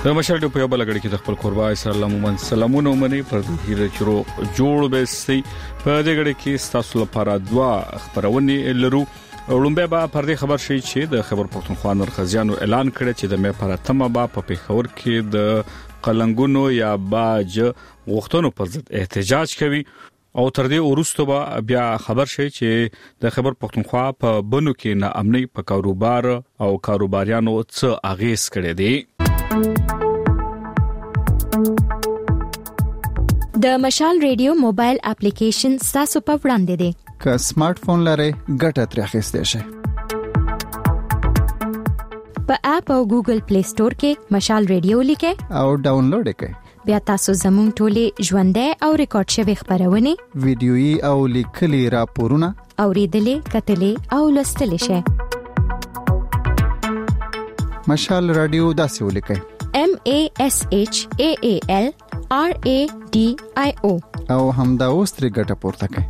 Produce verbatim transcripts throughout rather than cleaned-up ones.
د مشال په یو بل غړي کې د خپل قربا اسلام ومن سلامونه ومني پر هیر چرو جوړ به سي په دې غړي کې تاسو لپاره دوا خبرونه لرو. ولومبه با پر دې خبر شي چې د خبر پښتونخوا نرخزیانو اعلان کړی چې د مې پر اتمه با په پیښور کې د قلنګونو یا باج غوښتنو پر ضد احتجاج کوي او تر دې وروسته به بیا خبر شي چې د خبر پښتونخوا په بنو کې نه امني په کاروبار او کاروباریانو څه اغیز کړي دي. د مشال ریډیو موبایل اپلیکیشن تاسو په وړاندې دی. که سمارټ فون لرئ ګټه ترې اخیستئ شئ. په اپ او ګوګل پلی سٹور کې مشال ریډیو لیکئ او ډاونلوډ کړئ. بیا تاسو زموږ ټولې ژوندۍ او ریکارډ شوی خبرونه ویډیويي او لیکلي راپورونه اوریدلې کتلې او لوستلې شئ. مشال رادیو داسې ولیکئ: M A S H A A L R A D I O او همدا اوس ترې ګټه پورته کړئ.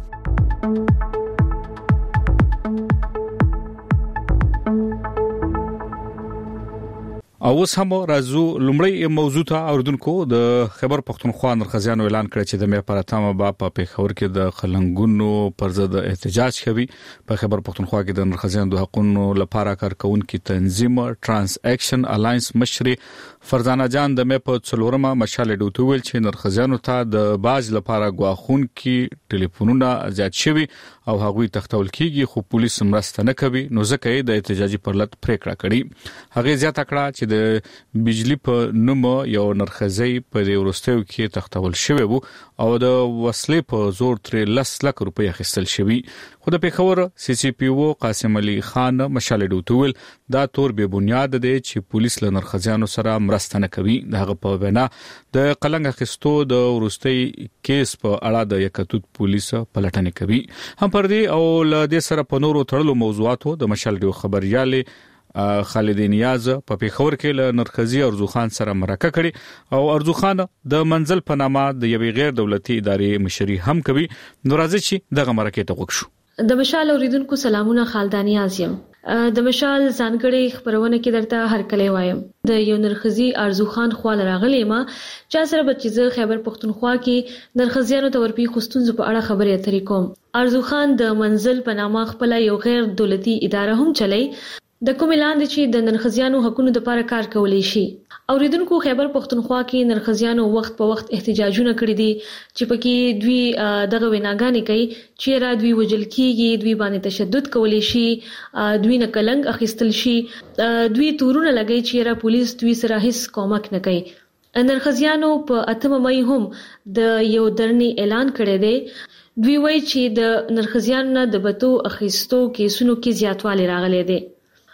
او اوس هم راځو لومړی موضوع ته اوردونکو. د خبر پښتونخوا نرخزیانو اعلان کړی چې د مې پر اتمه با په پیښور کې د خلنګونو پر ضد احتجاج کوي. په خبر پښتونخوا کې د نرخزیانو د حقوقو لپاره کارکونکو تنظیم ترانس اکشن الاینس مشري فرزانه جان د مې په څلورمه مشال ډوټو ویل چې نرخزیانو ته د باج لپاره غواخونکو ټلیفونونه زیات شوي او هغوی تختول کیږي خو پولیس مرسته نه کوي، نو ځکه یې د احتجاجي پرلط پریکړه کړې. هغه زیاته کړه چې د بجلی په نوم یو نرخزی په دې ورستیو کې تختول شوی وو او د وسلې په زور تر لس لک روپۍ اخیستل شوی. خو د پیښور سی سی پی او قاسم علي خان مشال ډوټول دا تور به بنیاد دی چې پولیس له نرخزیانو سره مرسته نه کوي. دغه په وینا د قلنګ اخیستو د ورستي کیس په اړه د یکتوت پولیس پلټنه کوي. هم پر دې او ل دې سره په نورو تړلو موضوعاتو د مشال ډیو خبرياله خالد نیاز په پیښور کې له نرخزی ارزو خان سره مرکه کړي او ارزو خان د منزل په نامه د یوې غیر دولتي ادارې مشري هم کوي. نو راځي چې دغه مرکه ته وګورو. د مشال اوریدونکو سلامونه، خالدانی ازیم. د مشال ځانګړي خبرونه کې درته هر کله وایم. د یو نرخزی ارزو خان خو لراغلی ما چې سره بچیزه خیبر پښتونخوا کې نرخزیانو ته ورپی خوستونز په اړه خبرې اترې کوم. ارزو خان د منزل په نامه خپل یو غیر دولتي اداره هم چلای د کوم اعلان دي چې د نرخزیانو حقوقو لپاره کار کولای شي. اوریدونکو خیبر پښتونخوا کې نرخزیانو وخت په وخت احتجاجونه کړی دي چې پکې دوی دغه ویناګانې کوي چې را دوی وجل کیږي، دوی باندې تشدد کولی شي، دوی نه کلنګ اخیستل شي، دوی تورونه لګي چې را پولیس دوی سره هیڅ کومک نه کوي. نرخزیانو په اتمه مې هم د یو درنی اعلان کړی دی. دوی وایي چې د نرخزیانو نه د بتو اخیستو کیسونو کې زیاتوالی راغلی دی.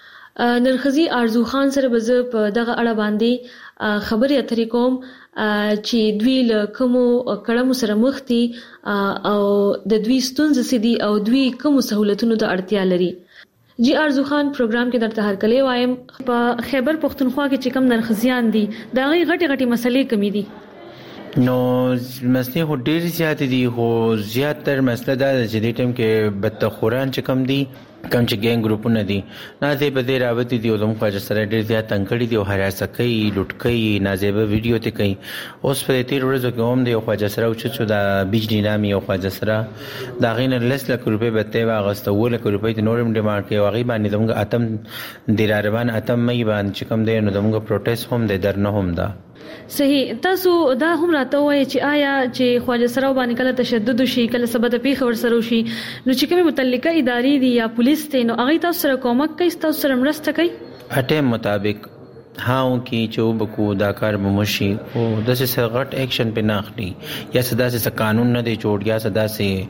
نرخزی ارزو خان سره به زه په دغه اړه باندې خبرې اترې کوم چې دوی له کومو کړمو سره مخ دي او د دوی ستونزې څه دي او دوی کومو سہولتونو ته اړتیا لري. جی ارزو خان پروګرام کې درته هر کله وایم په خیبر پښتونخوا کې چې کوم نرخزیان دي دا غي غټي غټي مسلې کمی دي. نو مسلې هو ډېر زیات دي، خو زیاتره مسله دا چې د ټیم کې بدتخوران چې کم دي، کم چې ګینګ ګروپونه دي، نازې په دې راوتی دي او زموږ خواجه سره ډېر زیات تنګ کړي دي او هراسه کوي، لوټ کوي، نازیبه ویډیو ته کوي. اوس په تیر ورځو کې هم دی او خواجه سره او چې دا بجلی نامي او خواجه سره دا غینه لس لک روپۍ به ته واغسته و لک روپۍ ته نورم ډیمانډ کوي. واغې باندې زموږ اتم د روان اتم مې باندې چې کوم دی نو زموږ پروټیست هم دی درنه هم ده. صحیح. تاسو دا هم راته وایي چې آیا چې خواجه سره باندې کله تشدد شي، کله سبب پیښ ور سره شي، نو چې کومه متعلقه ادارې دي یا پولیس ته نو هغه تاسو سره کومک کوي، تاسو سره مرسته کوي اټیم مطابق هاو کې چې وبکو دا کار بمشي او د څه غټ اکشن په ناخلي یا صدا څه قانون نه دی جوړ یا صدا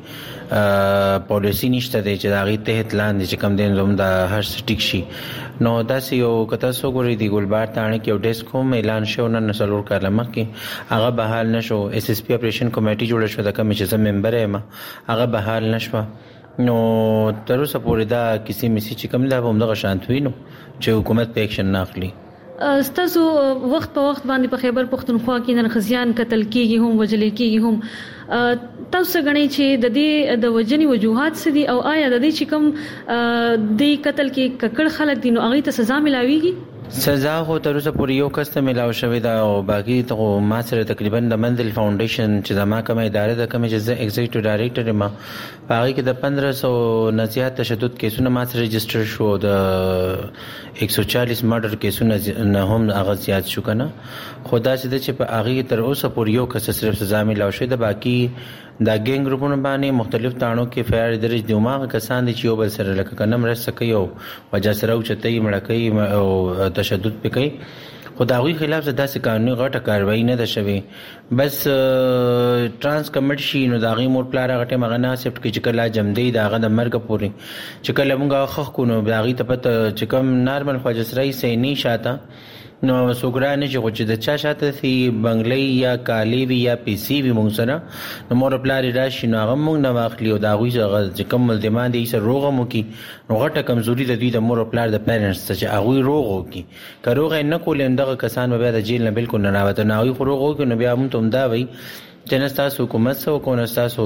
څه پالیسی نشته دی چې دا غي ته اعلان دي چې کم دین زوم دا هر سټیک شي. نو دا سی یو کته سو ګوري دی ګلبار تانه کې یو ډیسک کوم اعلان شو نن نسلور کلمه کې هغه بحال نشو. اس اس پی اپریشن کمیټي جوړ شو د کمیټې زم ممبر یم هغه بحال نشو. نو تر اوسه پورې دا کسی مسی چې کوم لا هم دغه شانتوي نو چې حکومت په اکشن ناخلي. ستاسو وخت په وخت باندې په خیبر پښتونخوا کې نرخزیان قتل کیږي هم وجل کیږي هم، تاسو غنئ چې د دې د وجنی وجوهات څه دي او آیا د دې چې کوم د قتل کې ککړ خلک دي نو هغه ته سزا ملاويږي؟ سزا خو تر اوسه پورې یو کس ته ملاو شوې ده او باقي ته ما سره تقریبا د منزل فاونډیشن چې زما کومه اداره ده کومه چې زه ایگزیکټیو ډایریکټر یم هغه کې د پندرہ سو نه زیات تشدد کیسونه ما سره رجسټر شو د ایک سو چالیس مرډر کیسونه نه هم هغه زیات شو کنه خدا چې په هغه تر اوسه پورې یو کس صرف سزا ملاو شوې ده باقي دا ګینګ ګروپونو باندې مختلف تاڼو کې فیر درج دیوماغه کسان دي چې یو بل سره لکه کنه مرسته کوي او وجه سره او چتای مړه کوي او تشدد پکې خدایي خلاف داسې قانوني غټه کاروایی نه ده شوی بس ترانس کمیټ شي نو داغي مور پلار غټه مغنا سپټ کې چې کله جمدی داغه د مرګ پوري چې کله موږ خخ کو نو داغي ته پته چې کوم نارمل خواجسرای سي نه شاته نو سوګرانه چې غوچ د چا شاته سي بنگلې یا کالی وی یا پی سی وی مونږ سره نو مور پلار راشي نو هغه مونږ نه واخلي او دا غوي چې کوم ملزمان دي سره روغه مو کی نو غټه کمزوري د دوی د مور پلار د پیرنټس چې هغه روغو کی کروغه نه کول اندغه کسان به د جیل نه بالکل نه راوته نه وي روغو کی نو بیا مونږ ته دا وي چې تاسو حکومت سو کو نه تاسو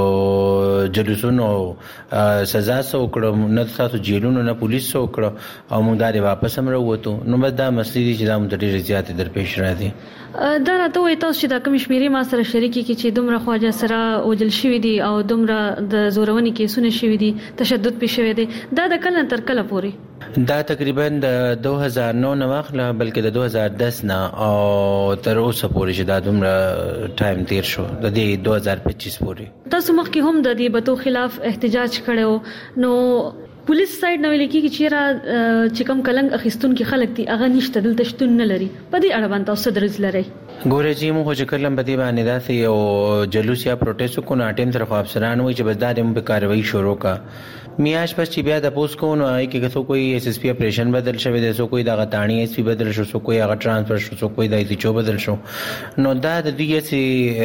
جلوسونو سزا سو کړو نه تاسو جیلونو نه پولیس سو کړو او موږ دا واپس هم راوته نو بس دا مسلې دي چې دا موږ ډېر زیات درپېښ را دي دا راته وایي تاسو چې دا کوم شمیرې ما سره شریکي کې چې دومره خواجه سره اوجل شوی دي او دومره د زورونې کیسونه شوی دي تشدد پې شوی دی دا د کله تر کله پورې دا تقریبا د دو هزار نو نه واخله بلکې د دو هزار دس نه او تر اوسه پورې چې دا دومره ټایم تیر شو د دې دو هزار پچیس پورې تاسو مخکې هم د دې بتو خلاف احتجاج کړو نو پولیس سایډ نو لیکي چې را چې کوم کلنګ اخیستون کې خلک دي اغه نشته دلته شتون نه لري په دې اړه باندې تاسو درز لري ګوره چې موږ چې کلم په دې باندې داسې او جلوس یا پروتست کو نه اټیم طرف افسران وایي چې بس دا د کاروایی شروع کا میاش پس چې بیا د پوس کو نو آی کې څو کوئی ایس ایس پی اپریشن بدل شوی دی څو کوئی د غټانی ایس پی بدل شو څو کوئی هغه ترانسفر شو څو کوئی د ایس چو بدل شو نو دا د دې سي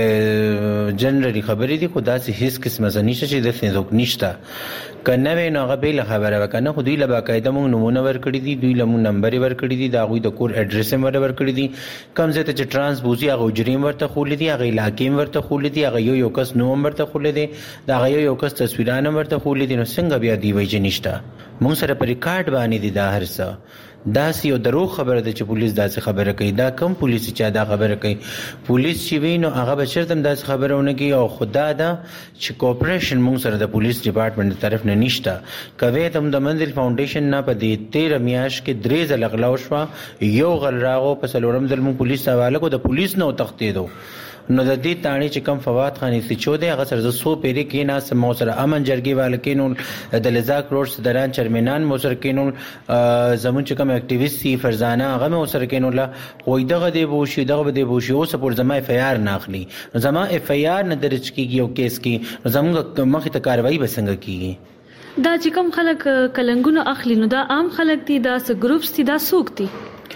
جنرالي خبرې دي خدا سي هیڅ قسمه نشته چې د څه نشته کنه وینو هغه به خبره وکنه خو دوی له باقاعده مونږ نمونه ورکړي دي دوی له مونږ نمبر ورکړي دي دا غوي د کور اډرس هم ورکړي دي کوم ځای ته چې ترانس بوزي هغه جریم ورته خولې دي هغه علاقې ورته خولې دي هغه یو یو کس نوم ورته خولې دي دا هغه یو یو کس تصویرانه ورته خولې دي نو څنګه بیا دی وایي چې نشته مونږ سره په ریکارډ باندې دي دا هر څه دا سی یو درو خبره ده چې پولیس داسې خبره کوي دا کم پولیس چې دا خبره کوي پولیس چې وینو هغه بشرتم داسې خبرونه کوي او خدا دا چې کوپریشن موږ سره د پولیس ډپارټمنټ طرف نه نشته کوي تم د منزل فاونډیشن نه په دې تیرہ میاش کې درې ځله غلا وشو یو غل راغو په سلورم ځل موږ پولیس حواله کو د پولیس نه تختیدو نو د دې تانی چې کم فواد خاني سي چوده هغه سره سو پیری کې نه سم سره امن جرګي والے کینو د لزاک روډ دران چرمنان مو سره کینو زمون چې کم اکټیویست سي فرزانه هغه مو سره کینو لا وې دغه دی بوشي دغه دی بوشي او سپور زما اف ای آر ناخلي زما اف ای آر نه درج کیږي او کیس کې زموږ مخه ته کاروایی بسنګ کیږي دا چې کوم خلک کلنګونو اخلي نو دا عام خلک دي دا س ګروپس دي دا سوق دي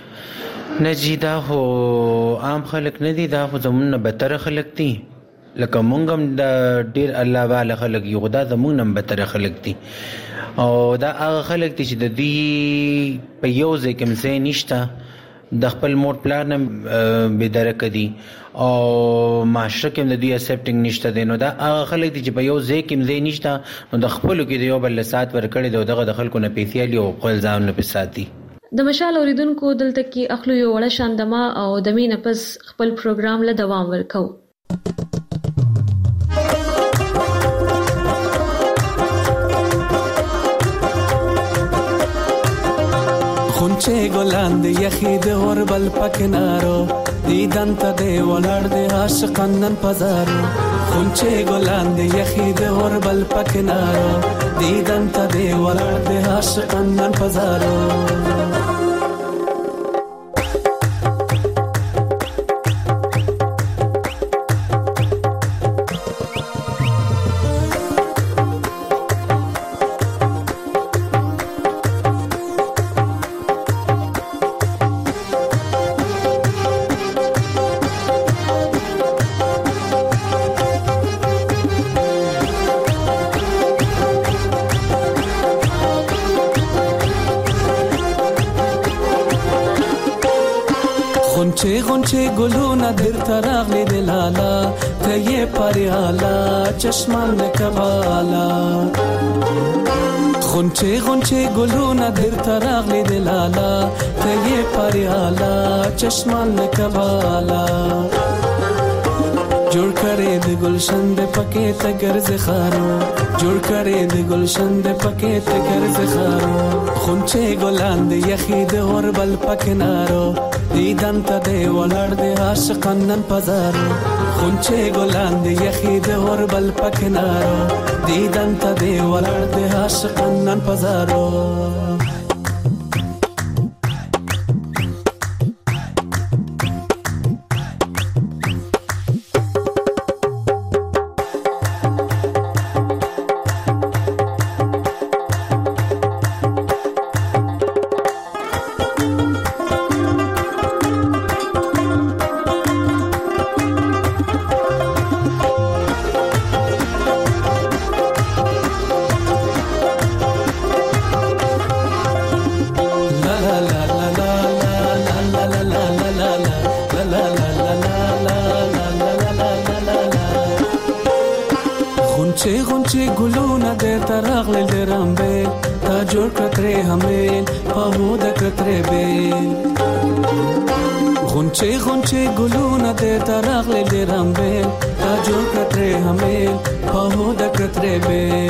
نجی دا خو عام خلک نه دي دا خو زمونږ بدتر خلک دي لکه مونږ هم د ډیر الله والا خلک یو دا زمونږ هم بدتر خلک دي او دا هغه خلک دي چې د دې په یو ځای کې مزه نشته د خپل مور پلان به درک دي او معاشره کې د دې اکسپټینګ نشته دي نو دا هغه خلک دي چې په یو ځای کې مزه نشته نو د خپل کې د یو بل سات ورکړي دغه د خلکو نه پیسې او خپل ځان نه پساتي د مشال اوریدونکو دلته کې اخلو یو وړه شاندما او د مینه پس خپل پروګرام له دوام ورکو خونچه ګلان د یخې د اوربل پکنارو دیدن ته دی ولړ د عاشقان نن پزارو خونچه ګلان د یخې د اوربل پکنارو دیدن ته دی ولړ د عاشقان نن پزارو غونچه غونچه ګلونه درته راغلي د لالا ته یې پریالا چشمان کبالا خونچه خونچه گلونه در تراغلی دلالا تیه پریالا چشمان لکبالا جوړ کړې د گلشن د پکې ته ګرځ خارو جوړ کړې د گلشن د پکې ته ګرځ خارو خونچه ګلان د یخي د اوربل پکنارو دیدن ته دی ولړ د عاشقان نن پزارو خونچه ګلان د یخي د اوربل پکنارو دیدن ته دی ولړ د عاشقان نن پزارو غونچه غونچه گلونه در تراغل درنبه تا جور کتره همه پامود کتره به غونچه غونچه گلونه در تراغل درنبه تا جور کتره همه پامود کتره به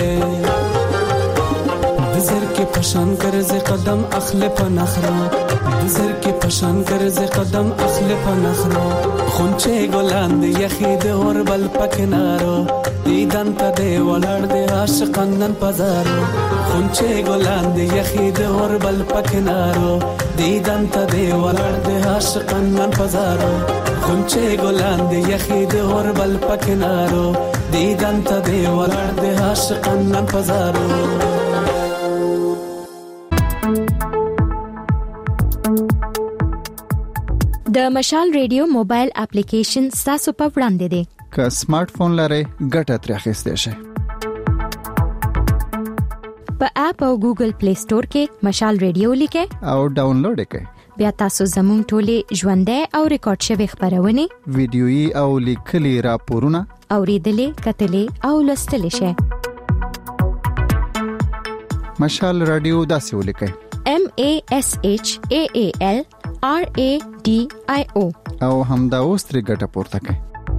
بزر کے پشان کرز قدم اخل پنخرا بزر کے پشان کرز قدم اخل پنخرا خونچه گلان دی یخی دی اوربل پکنارو دیدن تا دی ولړ دی عاشقان نن پزارو خونچه گلان دی یخی دی اوربل پکنارو دیدن تا دی ولړ دی عاشقان نن پزارو خونچه گلان دی یخی دی اوربل پکنارو دیدن تا دی ولړ دی عاشقان نن پزارو د مشال ریډیو موبایل اپلیکیشن تاسو په وړاندې دی که سمارټ فون لرئ ګټه ترې اخیستئ شئ په اپ او ګوګل پلی سٹور کې مشال ریډیو لیکئ او ډاونلوډ کړئ بیا تاسو زموږ ټولې ژوندۍ او ریکارډ شوی خبرونه ویډیويي او لیکلي راپورونه اوریدلې کتلې او لوستلې شئ مشال رادیو داسې ولیکئ M A S H A A L R A D I O او همدا اوس ترې ګټه پورته کړئ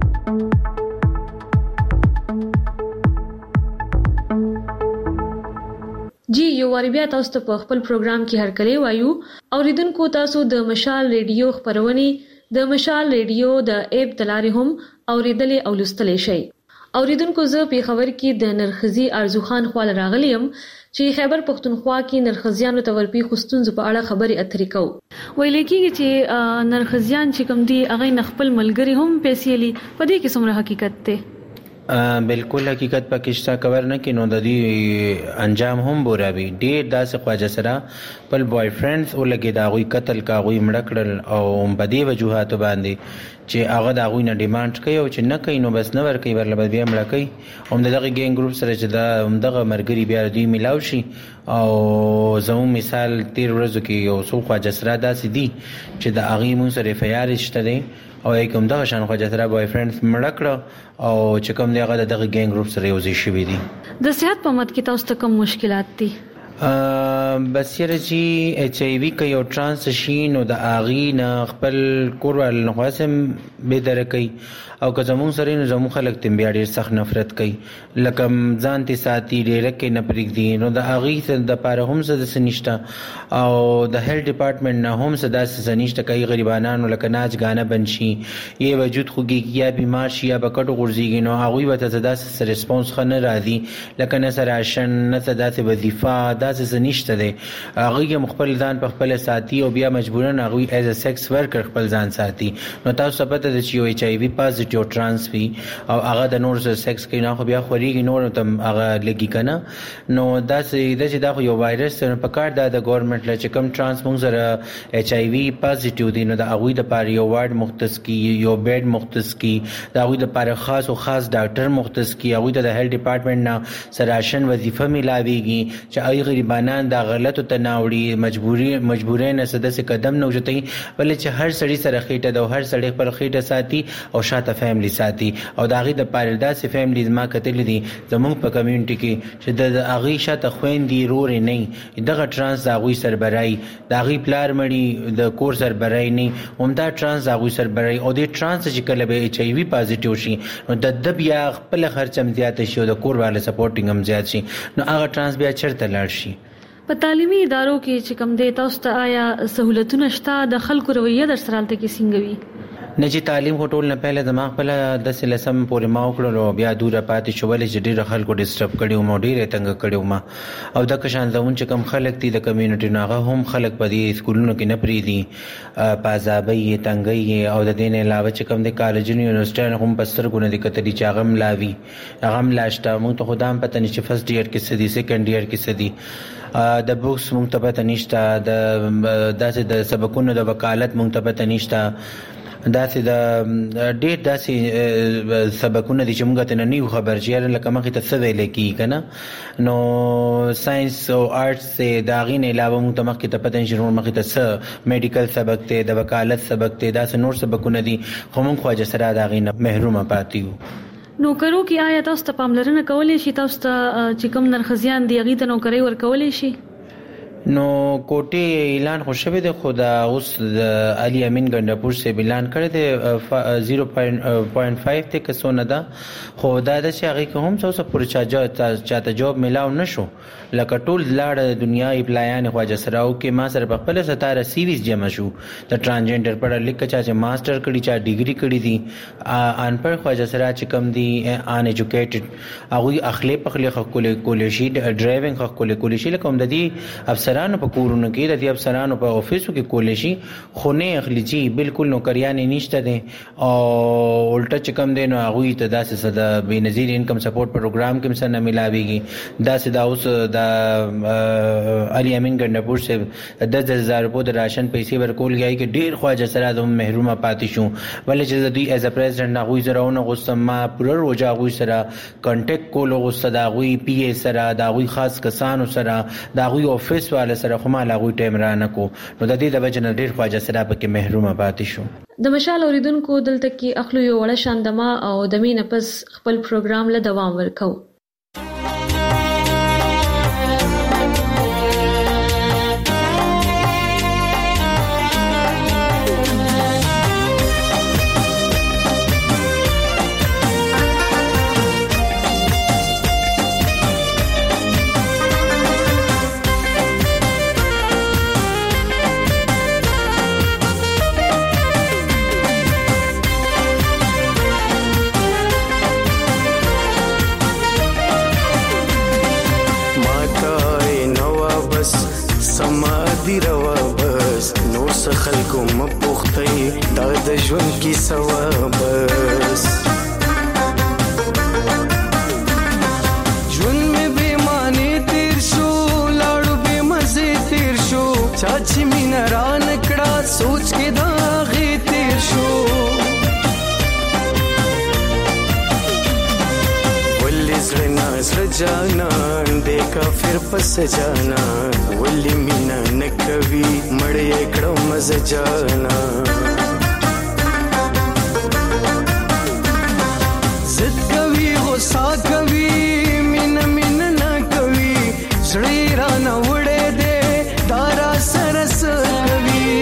جی یو واری بیا تاسو ته په خپل پروګرام کې هرکلی وایو اوریدونکو تاسو د مشال ریډیو خبرونه د مشال ریډیو د اپ تلاري هم اوریدلې او لوستلې شئ اوریدونکو زه په خبر کې د نرخزي ارزوخان خپل راغلیم چې خیبر پختونخوا کې نرخزیانو تورپی خوستونز په اړه خبري اترې کو ویل کېږي چې نرخزیان چې کوم دي هغه نخپل ملګری هم پیسې لې په دې کې څومره حقیقت ته بالکل حقیقت پاکستان کور نه کې نو د دې انجام هم بورابي ډېر داسې خواجه سره خپل بوای فرندز او لګي دا غوي قتل کا غوي مړکړل او په دې وجوهات باندې چې هغه دا غوي نه ډیماند کوي او چې نه کوي نو بس نه ور کوي ورل بیا مړ کوي هم دغه ګینګ ګروپ سره چې دا هم دغه مرګري بیا دوی ملاو شي او زمو مثال تیر ورځو کې یو څو خواجه سره داسې دي چې د اغي مون سره فیار شته دي او کوم دغه شان خواجه سره بوای فرندز مړ کړ او چې کوم دغه دغه ګینګ ګروپ سره یوځي شوی دي د صحت په مت کې تاسو ته کوم مشکلات دي بسیره چې ایچ ای وی کې یو ترانس شي نو د اغي نه خپل کورول نه خاصم به درکې او که زمون سره نه زمون خلک تم بیا ډیر سخت نفرت کوي لکه ځان ته ساتي ډیر کې نه پرېږدي نو د اغي سره د پاره هم څه د سنشته او د هیلث ډپارټمنټ نه هم څه د سنشته کوي غریبانو لکه ناچ غانه بنشي یې وجود خوږي یا بیمار شي یا بکټو غورځيږي نو هغه به ته داسې ریسپانس خنه راځي لکه نه سره عشان نه داسې وظیفه داسې سنشته دي هغه مخبل ځان په خپل ساتي او بیا مجبورن هغه ایز ا سیکس ورکر خپل ځان ساتي نو تاسو پته د چې ایچ ای وی پازټیو ترانس وی او هغه د نور سره سیکس کوي نه خو بیا خوريږي نور تم هغه لګي کنه نو داسې د چې دا یو وایرس په کار د ګورنمنت له چې کم ترانس مونږ سره ایچ ای وی پازټیو دي نو د هغه د پاره یو وارد مختص کی یو بیډ مختص کی د هغه د پاره خاص او خاص ډاکټر مختص کی هغه د هیلث ډپارټمنټ نه سره راشن وظیفه ملاويږي چې هغه غریبانان دا غلطو ته ناوړي مجبوري مجبورین سدسه قدم نه وجتي ولې چې هر سړی سره خېټه د هر سړی پر خېټه ساتي او شاته فیملی ساتي او دا غي د پاردا سي فیملی ما کتل دي زموږ په کمیونټي کې چې د اغي شاته خويندې رور نه دغه ترانس دا غوي سربراي دا غي پلار مړي د کور سربراي نه همدا ترانس دا غوي سربراي او د ترانس چې کله به ایچ ای وی پازیټیو شي نو د د بیا خپل خرچم زیات شي او د کور والے سپورټینګ هم زیات شي نو هغه ترانس بیا چرته لاړ شي. په تعلیمي ادارو کې چې کوم د تاسو ته آیا سہولتونه شته د خلکو رویه در سره تل کې څنګه وي؟ نه چې تعلیم هټول نه پهله دماغ په د سلسم پورې ما وکړو بیا دوره پاتې شو ولې چې ډېر خلکو ډیسټرب کړیو مو ډېر تنګ کړیو ما او د کشان زمون چې کم خلک دي د کمیونټي ناغه هم خلک په دې سکولونو کې نه پری دي پازابي تنګي او د دین علاوه چې کم د کالجونو یونیورسيټي هم پستر ګونه د کتري چاغم لاوي هغه لاشته مو ته خدام پته نشي فرست ایئر کې سدي سیکنډ ایئر کې سدي د بوکس مونږ ته پته نشته د داسې د سبقونو د وکالت مونږ ته پته نشته داسې د ډېر داسې سبقونه دي چې موږ ته نه یو خبر چې لکه مخې ته څه ویل کېږي که نه نو ساینس او آرټس د هغې نه علاوه موږ ته مخکې ته پته نشي نور مخې ته څه میډیکل سبق دی د وکالت سبق دی داسې نور سبقونه دي خو موږ خواجه سره د هغې نه محرومه پاتې یو. نوکرو کې آیا تاسو ته پاملرنه کولی شي تاسو ته چې کوم نرخزیان دی هغې ته نوکرۍ ورکولی شي؟ نو کوټې اعلان خو شوی دی خو دا اوس د علي امین ګنډاپور صاحب اعلان کړی دی زیرو پوینټ پنځه ته کسونه ده خو دا د چې هغې کې هم څه اوسه پورې چاته جواب میلاو نه شو لکه ټول لاړه دنیا اپلایانې خواجه سره وکړې ما سره په خپله ستاره سیریز جمع شو د ټرانسجنډر پړه لیک چا چې ماسټر کړي چا ډیګري کړي دي انپړ خواجه سره چې کم دي ان ایجوکیټډ هغوی اخلی پخلی خکولی کولی شي ډرایوینګ خکولی کولی شي لکه هم د دې افسرانو په کورونو کې د دې افسرانو په افیسو کې کولی شي خو نه اخلي چې بالکل نوکریانې نشته دي او الټه چې کم دی نو هغوی ته داسې څه د بېنظیر انکم سپورټ پروګرام کې هم څه نه میلاویږي داسې دا اوس د علي امین ګنډاپور صاحب دس دس هزار روپو د راشن پیسې ورکول کېږي کې ډېر خواجه سره د محرومه پاتې شو ولې چې د دوی ایز ا پریزیډنټ هغوی سره ونغوستم ما پوره روژه هغوی سره کنټیکټ کول وغوسته د هغوی پي ای سره د هغوی خاص کسانو سره د هغوی آفس والا سره خو ما له هغوی ټایم رانه کو نو د دې د وجې نه ډېر خواجه سره پکې محرومه پاتې شو. د مشال اوریدونکو دلته کې اخلو یو وړه شاندما او د مینه پس خپل پروګرام له دوام ورکو. خلکو مپوختې دا د ژوند کی سوا بس ژوند می بې معنی تیر شو لاړو بې مزې تیر شو چا چې مینه را نکړه سوچ کې دا هغې تیر شو ولې زړه نه زړه جانان دی کافر پس جانان ولې مینه نه کوي مړ یې کړم مزه جانا زد کوي غصه کوي مینه مینه نه کوي زړه را نه وړې دی دارا سرس کوي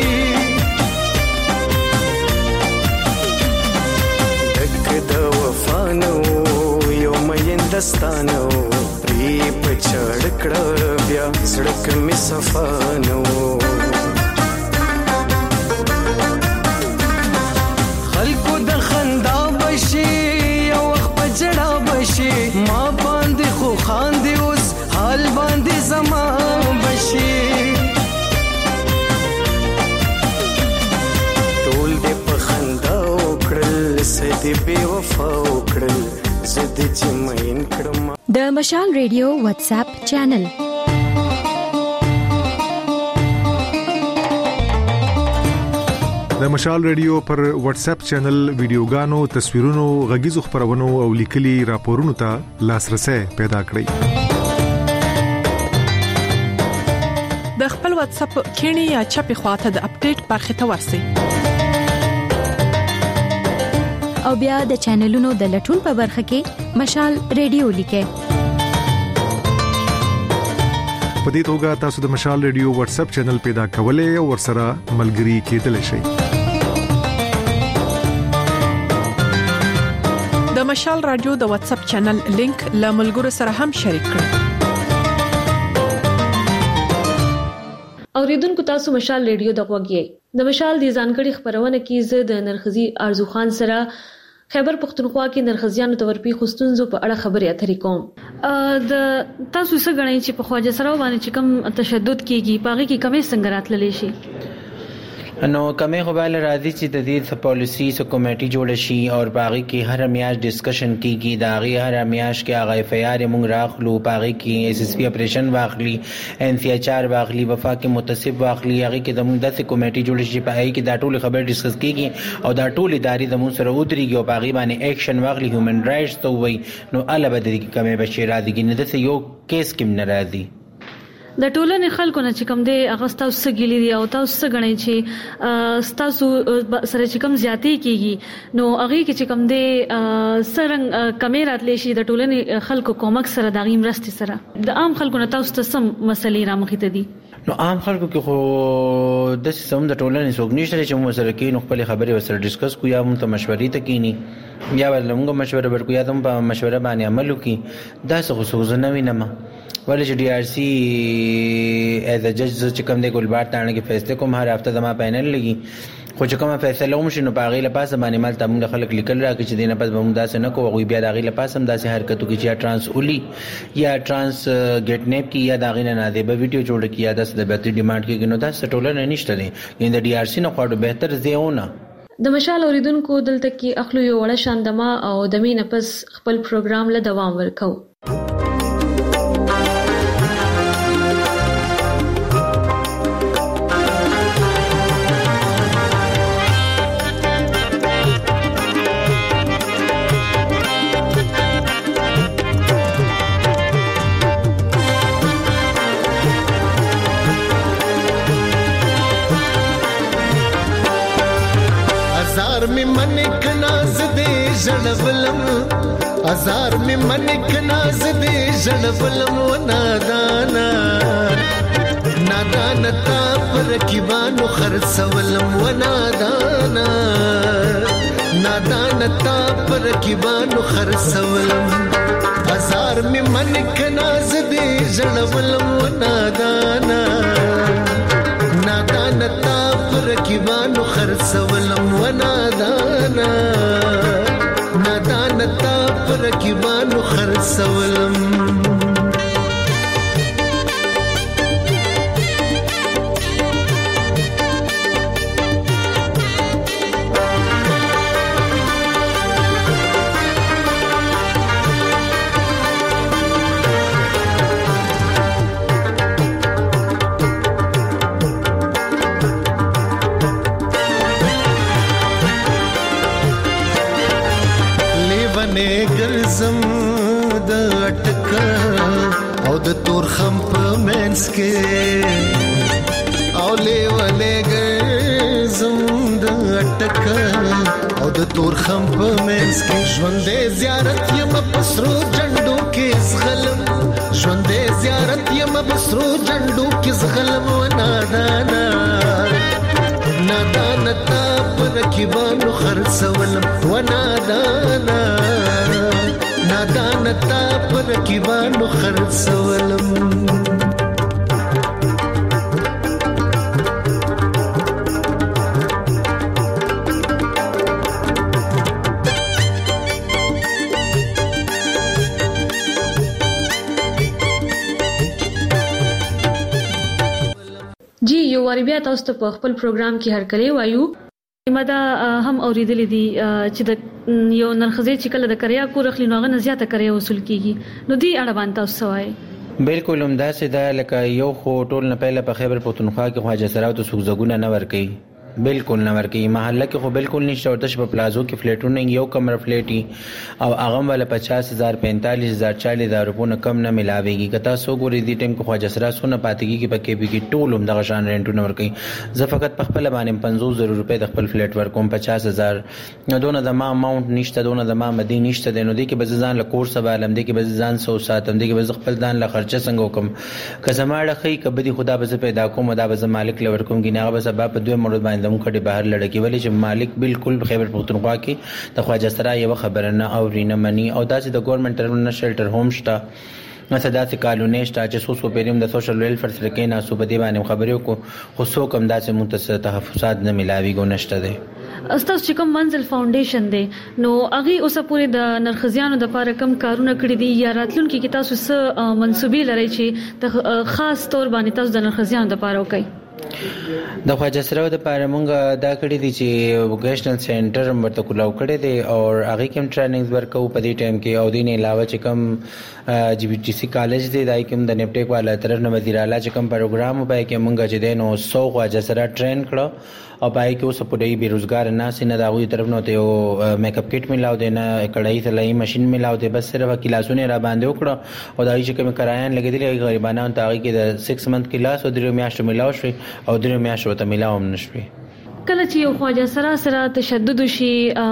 دک د وفا نو یو مین دستانو پری پچړ کړه بیا سړک می صفانو خلکو د خندا بشي یو وخت په جړا بشي ما باندې خو خاندي اوس حال باندې زما بشي ټول دې په خندا وکړل سدي بې وفا وکړل زدي چې مین کړم. د مشال ریډیو واتس اپ چینل د مشال ریډیو پر واتس اپ چینل ویډیوګانو تصویرونو غږیزو خبرونو او لیکلي راپورونو ته لاسرسي پیدا کړئ. د خپل واتس اپ کینی یا چپی خواته د اپډیټ برخه ته ورسی او بیا د چینلونو د لټون په برخه کې مشال ریډیو لیکه. په دې توګه تاسو د مشال ریډیو واتس اپ چینل پیدا کولای او ورسره ملګري کېدلی شئ. د مشال رادیو د واتس اپ چینل لینک له ملګرو سره هم شریک کړئ. اوریدونکو تاسو مشال ریډیو د غوږی د مشال د ځانګړي خبرونه کې زه د نرخزي ارزو خان سره خیبر پختونخوا کې نرخزیانو تورپی خوستونزو په اړه خبرې اترې کوم. د تاسو څه غنئ چې په خواجه سره باندې چې کوم تشدد کیږي پاغي کې کمې څنګه راتللی شي؟ نو کمې خو بل راځي چې د دې پالیسی سو کمیټي جوړ شي او باغی کې هر میاش ډسکشن کیږي دا غي هر میاش کې هغه اف ای آر موږ راخلو باغی کې اس اس پی اپریشن واخلي ان سی ایچ آر واخلي وفاق کې متصف واخلي هغه کې د موږ د کمیټي جوړ شي په هغه کې دا ټول خبر ډسکس کیږي او دا ټول ادارې د موږ سره ودرېږي او باغی باندې اکشن واخلي هیومن رائټس ته وای نو اله بدري کې کمې بشي راځي نه د یو کیس کې نه راځي. د ټولنې خلکو نه چې کوم دی هغه تاسو څه ګیلې دي او تاسو څه غنئ چې تاسو سره چې کوم زیاتې کیږي نو هغه کې چې کوم دی سرنګ کمې راتلې شي د ټولنې خلکو کومک سره د غیم رستي سره د عام خلکو نه تاسو ته سم مسلې را مخې ته دي. نو عام خلکو کې خو د سم د ټولنې څوک نشته چې موږ سره کې نو خپل خبرې وسره ډیسکس کوو یا موږ ته مشورې ته کینی یا ولومګه مشوره ورکو یا هم په مشوره باندې عمل وکي دا څه خصوصا نه وینم ولې چې ډي آر سی ایز ا جج چې کوم دی ګلبار تانه کې فیصله کوم هر هفته د ما پینل لګي خو چې کومه فیصله ومشي نو باغې لپاسه باندې مال تمون خلک لیکل راکې چې دینه پس بمون داسې نه کوو غوي بیا داغې لپاسه هم داسې حرکتو کې چې ترانس اولی یا ترانس ګټ نیپ کې یا داغې نه نه دی به ویډیو جوړ کې یا داسې د بیت ډیمانډ کې نو داسې ټولنه نشته دی ان د ډي آر سی نه خاطر بهتر زیونه د مشال اوریدونکو دلته کې اخلو یو وړه شاندما او د مینه پس خپل پروګرام له دوام ورکو. ازار می منک ناز دې ژړولم و نادانا نادانا تا پر کیبانو خرڅولم و نادانا نادانا تا پر کیبانو خرڅولم ازار می منک ناز دې ژړولم و نادانا نادانا تا پر کیبانو خرڅولم و نادانا نادان تا پر کیبانو خرڅولم تور خم په منس کې او لیوانه ګرځم د اٹک او د تور خم په منس کې ژوندې زیارت یم پسرو جندو کې زغلم ژوندې زیارت یم پسرو جندو کې زغلم و نادانا نادانا تا پر کیبانو خرڅولم و نادانا نادانا تا پر کیبانو خرڅولم جی یو واری بیا تاسو ته په خپل پروګرام کې هر کله وایو مدا هم اوریدلې دي چې د یو نرخزي چې کله د کریا کو رخلی نوغه نه زیاته کریا وصول کیږي نو دی اړه باندې تاسو وایي. بالکل هم دا سه دا لکه یو خو ټول نه پهله په خیبر پختونخوا کې خواجه سراو ته سوزګونه نه ور کوي بالکل نه ورکی محله کې خو بالکل نشته ورته په پلازو کې فلیټونه یو کمره فلیټي او هغه ول پچاس هزار پینتالیس هزار چالیس هزار روپونه کم نه ملاويږي کته سو ګوري دي ټیم کې خواجه سره سونه پاتېږي کې پکې به کې ټول هم دغه شان رینټونه ورکي زه فقط په خپل باندې پنځوس زره روپے د خپل فلیټ ورکوم پچاس هزار نو دونه د ما اماونت نشته دونه د ما مدي نشته نو دي کې بززان له کورس بالم دي کې بززان سو ساتم دي کې بز خپل دان له خرچه څنګه وکم که زماړه خې کبدي خدا به پیدا کوم دا به مالک لور کوم کې نه به سبب په دوه مړ باندې مو کډي بهر لړکی ولې چې مالک بالکل خیبر پختونخوا کې د خواجه سره یو خبره نه او رینه منی او داسې د ګورنمنت طرفه شیلټر ہوم شته نو داسې کالونی شته چې سوسو پریم د سوشل ویلفیر سره کې نه سو بده باندې خبرې کو خو سو کم داسې متصل تحفظات نه ملاوي ګو نشته دي استاد چې کوم منزل فاونډیشن دی نو هغه اوسه پورې د نرخزیانو د لپاره کم کارونه کړی دي یا راتلونکي کې تاسو څه منسوبي لرئ چې د خاص تور باندې تاسو د نرخزیانو د لپاره وکړئ د خواجه سره د پاره مونږه دا کړی دي چې ووکیشنل سنټر مرته کولاو کړی دی او هغه کوم ټریننګز ورکو په دې ټایم کې او دین علاوه چې کوم جی بی ټی سی کالج دی دای کوم د نیپټیک والا طرف نه وزیر اعلی چې کوم پروګرام وبای کې مونږه چې دینو سو خواجه سره ټرین کړو او پای کې اوس په دې بیروزګار ناس نه داوی طرف نه ته یو میک اپ کټ ملاو دی نه کړای تلای ماشين ملاو دی بس صرف کلاسونه را باندې وکړو او دای چې کوم کرایان لګیدل غریبانو ته هغه کې د سکس منث کلاس او درې میاشتو ملاو شي او درې میاشتو ته ملاو نشوي کله چې یو خواجه سره سره تشدد شي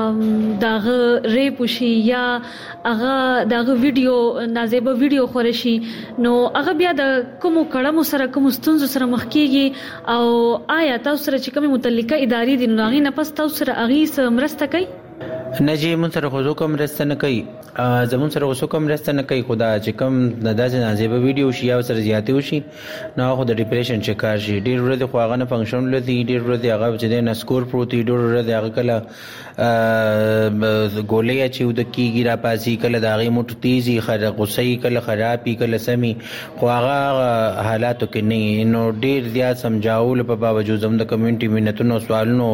داغه ریپ شي یا هغه داغه ویډیو نازیبه ویډیو خور شي نو هغه بیا د کوم کړم سره کوم ستونزو سره مخ کیږي او آیا تاسو سره چې کوم متعلقه ادارې دي نو هغه نه پس تاسو سره هغه سره مرسته کوي نجی مون سره خو کوم مرسته نه کوي زمون سره خو کوم مرسته نه کوي خدا چې کوم د داسې نازیبه ویډیو شي او سره زیاتې وشي نو خو د ډیپریشن شکار شي ډیر ورته خو هغه نه فنکشن لدی ډیر ورته هغه چې د سکور پروتي ډیر ورته هغه کله ګولې چې د کیګی را پاسي کله د هغه موټ تیزی خره غصې کله خرابي کله سمي خو هغه حالاتو کې نه نو ډیر زیات سمجاول په باوجود زم د کمیونټي مینتونو سوالونو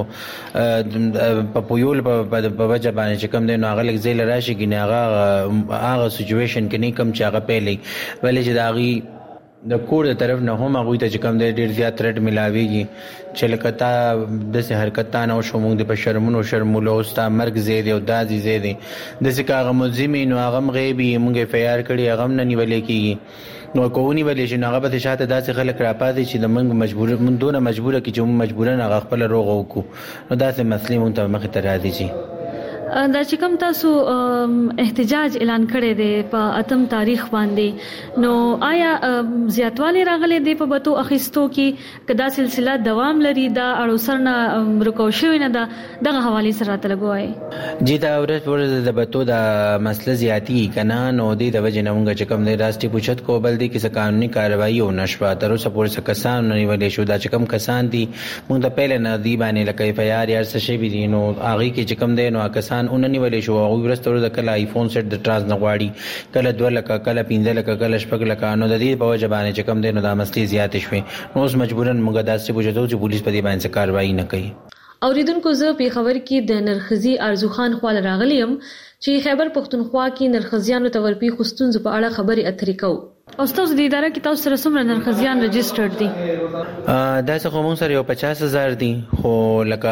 په پویول په په وجه باندې چې کوم دی نو هغه لږ ځای راشي کې نه هغه هغه سچويشن کې نه کم چې هغه پیلې ولې چې دا غي د کور د طرف نه هم هغه ته چې کوم دی ډیر زیات ریټ ملاويږي چې لکتا د سه حرکت نه شو موږ د بشرمونو شرمولو استا مرګ زیاده او دازي زیاده د څه کاغه مزمین او هغه غیبی موږ فیار کړي هغه نه نیولې کیږي نو کوونی ولې چې هغه به شاته داسې خلک را پاتې چې د موږ مجبور مون دونه مجبوره کې چې مجبورن هغه خپل روغ وکړو نو داسې مسلې مون ته مخ ته را دي شي دا چې کوم تاسو احتجاج اعلان کړی دی په اتم تاریخ باندې نو آیا زیاتوالی راغلی دی په بتو اخیستو کې کدا سلسله دوام لري دا اړو سرنه رکو شوی نه دا دغه حواله سره تلګوي جی دا ورځ ورځ د بتو دا مسله زیاتی کنه نو دی د وجه نه موږ چې کوم دی راستي پوښت کو بل دی کې قانوني کاروایی او نشوا تر اوسه پورې څه کسان نه ویلې شو دا چې کوم کسان دي موږ د پهل نه دی باندې لکه اف آی آر یا څه شی بي نو هغه کې چې کوم دی نو کسان اوننی ولې شو او ورستور د کله آیفون سیټ د تراز نغواړي کله دوه لکه کله پنځه لکه کله شپږ لکه نو د دې په وجه باندې چې کم دي نو د مسلې زیات شوي نو اوس مجبورن موږ داسې بوجو چې پولیس په دې باندې کاروایی نه کوي اوریدونکو زه په خبر کې د نرخزی ارزو خان خپل راغلیم چې خیبر پختونخوا کې نرخزیانو تورپی خستون په اړه خبري اترې کو او تاسو د اداره کې تاسو سره څومره نرخزیان ريجسترډ دي دا څه کوم سره یو پچاس هزار دي خو لکه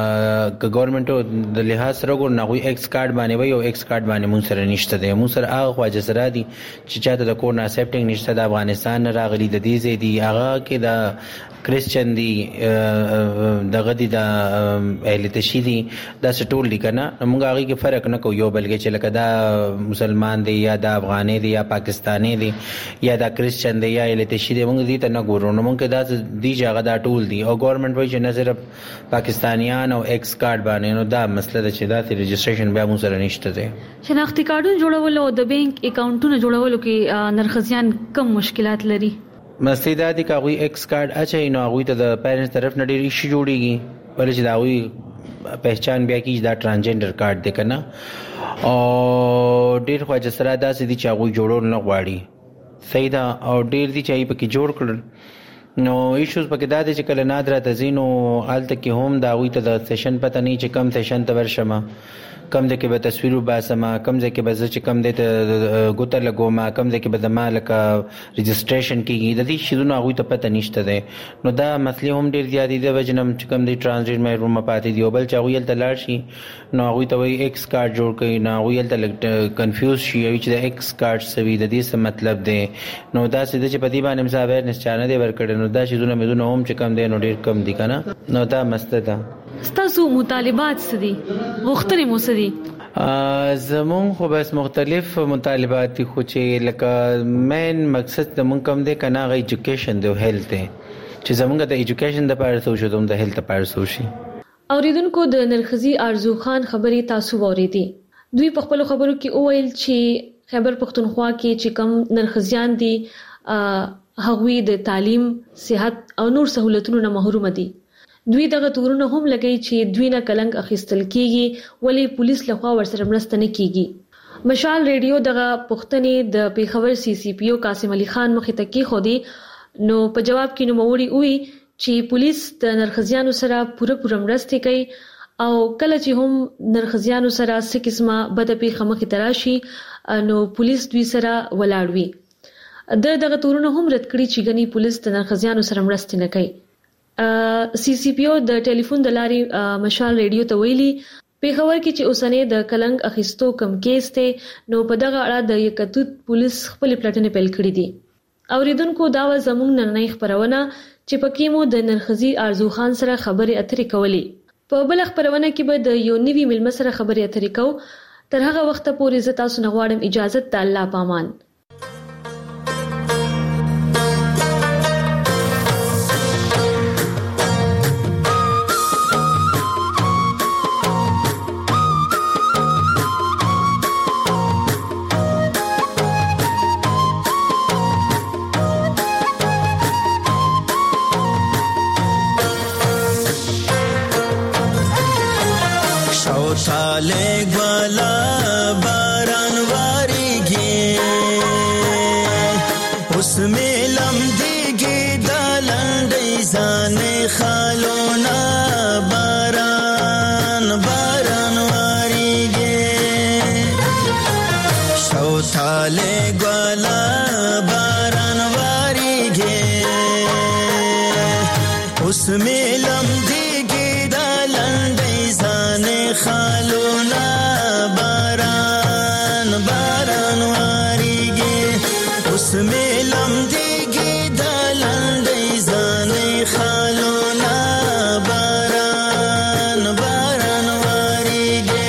ګورنمنت د لحاظ سره ګور نه وي ایکس کارت باندې وي او ایکس کارت باندې مون سره نشته دي مون سره هغه خواجه سره دي چې چاته د کور نه اکسپټینګ نشته د افغانستان راغلي د دې زی دي هغه کې د کریسچن دي دغه دي د اهل تشهدي دا ټول دي کنه موږ هغه کې فرق نه کوو یو بلکې چې لکه دا مسلمان دي یا د افغاني دي یا پاکستاني دي یا دا کریسچن دی یا التشی دی موږ دې ته نه ګورو نو موږ دا دی جګه دا ټول دی او ګورنمنت وایي چې نه صرف پاکستانیان او ایکس کارت باندې نو دا مسله ده چې دا ته ريجستریشن بیا موږ سره نشته دی شناختی کارتونه جوړول او د بانک اکاونټونه جوړول کې نرخزیان کم مشکلات لري مسله دا دی چې هغه ایکس کارت اچي نو هغه ته د پیرنټس طرف نه ډیر شي جوړیږي ولې چې دا وي پہچان بیا کیږي دا ترانسجنډر کارت دی کنه او ډیر خواجه سره دا سدي چې هغه جوړول نه غواړي سیدا او ډیر دي چې په کې جوړ کړل نو ایشوز پکې دا دي چې کله نادره تزینو حالت کې هم دا وي ته د سیشن پته نه چې کم سیشن ته ورشمه کم ځکه به تصویر وباسم کم ځکه به چې کم دې ته ګوتر لګوم کم ځکه به د مالک رجسټریشن کیږي د دې شیدونو هغه ته پته نشته ده نو دا مسلې هم ډیر زیات دي د وجنم چې کم دې ترانزیت مې روم پاتې دی او بل چې هغه تل لاړ شي نو هغه ته وایي ایکس کارت جوړ کړي نو هغه تل کنفیوز شي چې د ایکس کارت سوي د دې څه مطلب دی نو دا چې د پدی باندې مصابر نشانه دی ورکړي نو دا شیدونه مې نو هم چې کم دی نو ډیر کم دي کنه نو دا مسته ده ستاسو مطالبات څه دي غوښتنې مو څه دي زمون خو بس مختلف مطالبات دي خو چې لکه مین مقصد د مونږ کوم دی کنه غي ایجوکیشن دی هیلث دی چې زمونږ د ایجوکیشن د پاره څه شو د هیلث لپاره څه شي اوریدونکو د نرخزي ارزو خان خبري تاسو وریدي دوی په خپل خبرو کې اویل چې خیبر پختونخوا کې چې کم نرخزيان دي هغوی د تعلیم صحت او نور سہولتونو نه محروم دي دوی دغه تورونه هم لګي چې دوی نه کلنګ اخیستل کیږي ولی پولیس لخوا ورسره مرسته نه کیږي مشال ریډیو دغه پښتنې د پیښور سی سی پی او قاسم علي خان مخې ته کې خودي نو په جواب کې نو موري وی چې پولیس د نرخزیانو سره پوره پوره مرسته کوي او کله چې هم نرخزیانو سره څه قسمه بد پیښه مخې ته راشي نو پولیس دوی سره ولاړوي د دغه تورونه هم رد کړی چې غني پولیس د نرخزیانو سره مرسته نه کوي سی سی پی او د ټلیفون د لارې مشال ریډیو ته ویلي پیښور کې چې اوسنۍ د کلنګ اخیستو کم کیس ته نو په دغه اړه د یکتوت پولیس خپل پلټنې پیل کړې دي اوریدونکو دا و زموږ نننۍ خبرونه چې پکې مو د نرخزي ارزو خان سره خبرې اترې کولې په بل خبرونه کې به د یو نوي ملمه سره خبرې اترې کوو تر هغه وخت پورې زه تاسو نه غواړم اجازه د الله پامان شوشاله ګلا باران واریږي اوس مې لم دیږي د لنډۍ ځانې خالونه باران باران واریږي شوشاله ګلا باران واریږي اوس مې لم خالونا باران باران واریږي اوس مې لم دیږي د لنډۍ ځانې خالونا باران باران واریږي